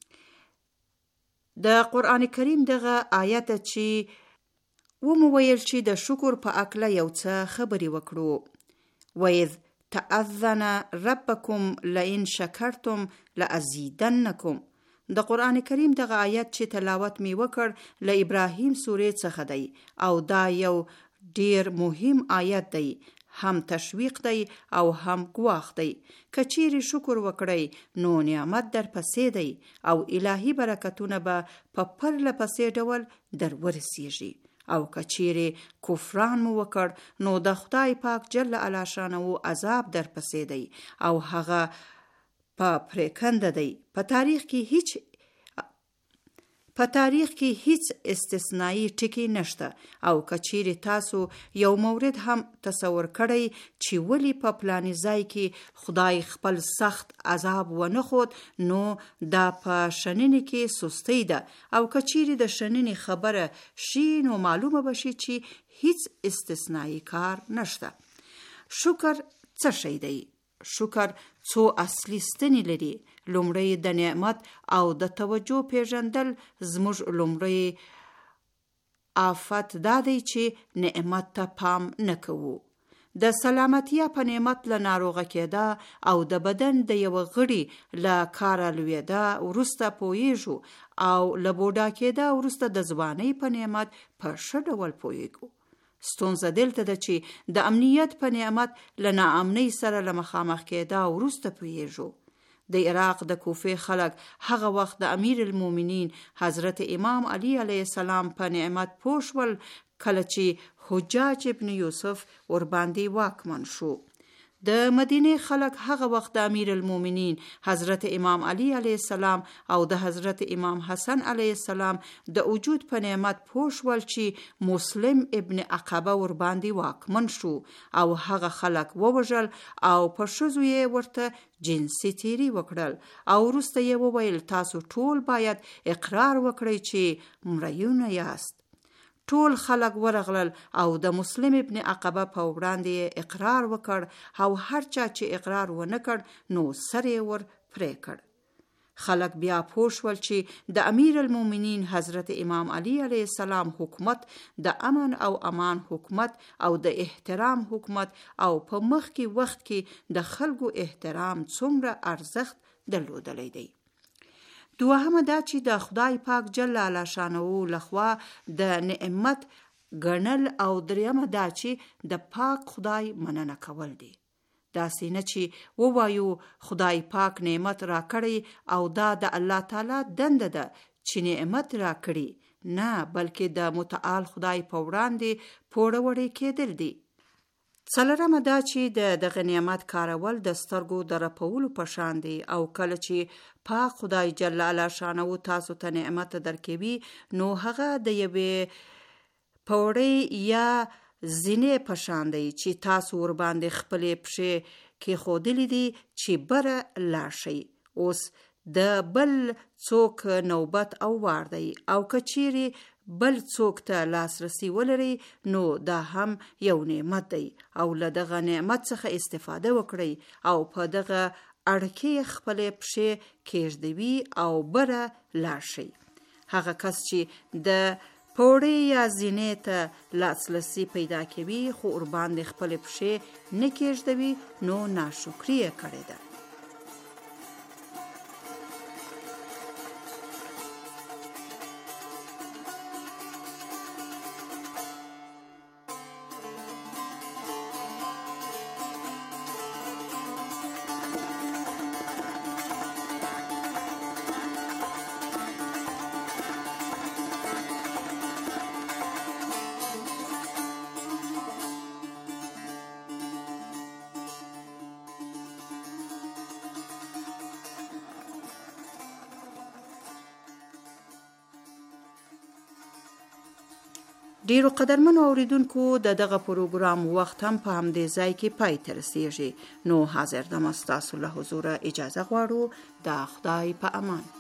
Speaker 5: د قرآن کریم دغه آیت چې ومویل چې د شکر په اړه یو څه خبرې وکړو. وَإِذْ تَأَذَّنَ رَبَّكُمْ لَئِنْ شَكَرْتُمْ لَأَزِيدَنَّكُمْ. د قرآن کریم دغه آیت چې تلاوت می وکړ له ابراهیم سورې څخه دی او دا یو ډیر مهم آیت دی، هم تشویق دی او هم ګواښ دی. که چیرې شکر وکړئ نو نعمت در پسې دی او الهی برکتونه به په پرله پسې ډول در ورسیږي. او که چیرې کفران مو وکړ نو د خدای پاک جل علا شانه عذاب در پسې دی او هغه په پریکنده دی. په تاریخ کې هیڅ استثنایی ټکی نشته. او که چیرې تاسو یو مورد هم تصور کړئ چې ولی په پلاني ځای کې خدای خپل سخت عذاب ونه خود، نو دا په شننې کې سستی ده. او که چیرې د شننې خبره شي نو معلومه بشي چې هیڅ استثنایی کار نشته. شکر څه شی دی؟ شکر څو اصلي ستنې لري. لومړی د نعمت او د توجه پیژندل زموږ لومړی آفت دا دی چې نعمت ته پام نه کوو. د سلامتیا په نعمت له ناروغه کېده او د بدن د یو غړي له کاره لوېده وروسته پوهیږو او له بوډا کېده وروسته د ځوانۍ په نعمت په ښه ډول پوهیږو. ستونزه دلته ده چې د امنیت په نعمت له ناامنۍ سره له مخامخ کېده وروسته پوهیږو. د عراق د کوفې خلک هغه وخت د امیر المؤمنین حضرت امام علی علیه السلام په نعمت پوه شول کله چې حجاج ابن یوسف ورباندې واکمن شو. د مدینه خلک هغه وخت د امیر المؤمنین حضرت امام علی علیه السلام او د حضرت امام حسن علیه السلام د وجود په نعمت پوه شول چې مسلم ابن عقبه ورباندې واکمن شو او هغه خلک ووژل او په ښځو یې ورته جنسي تیری وکړل او وروسته یې وویل تاسو ټول باید اقرار وکړئ چې مریونه یاست. ټول خلک ورغلل او د مسلم ابن عقبه په وړاندې اقرار وکړ او هر چا چې اقرار ونه کړ نو سر یې ور پرې کړ. خلک بیا پوه شول چې د امیر المؤمنین حضرت امام علی علیه السلام حکومت د امن او امان حکومت او د احترام حکومت او په مخکې وخت کې د خلکو احترام څومره ارزښت درلودلی دی. دوهمه دا چې د خدای پاک جل شانه لخوا د نعمت ګڼل او دریمه دا چې د پاک خدای مننه کول دي. داسې نه چې ووایو خدای پاک نعمت را کړی او دا د الله تعالی دنده ده چې نعمت را کړي، نه بلکې د متعال خدای په وړاندې پوړوړې کېدل دي. څلورمه دا چې دغه نعمت کارول د سترګو د رپولو په شان دی او کله چې پاک خدای جل شانه تاسو ته نعمت درکوي نو هغه د یوې پوړې یا زینې په شان دی چې تاسو ور باندې خپلې پښې کېښودلې دي چې بره لاړ شئ. اوس د بل څوک نوبت او وار دی او که چیرې بل څوک ته لاسرسی ولري نو دا هم یو نعمت دی او له دغه نعمت څخه استفاده وکړئ او په دغه اړکې خپلې پښې کېږدوي او بره لاړ شئ. هغه کس چې د پوړې یا زینې ته لاسرسی پیدا کوي خو ورباندې خپلې پښې نه کېږدوي نو ناشکري یې کړې ده. ډیرو قدرمنو اوریدونکو دغه پروګرام وخت هم په همدې ځای کې پای ته رسیږي. نو حاضر دم ستاسو له حضور اجازه غواړو. د خدای په امان.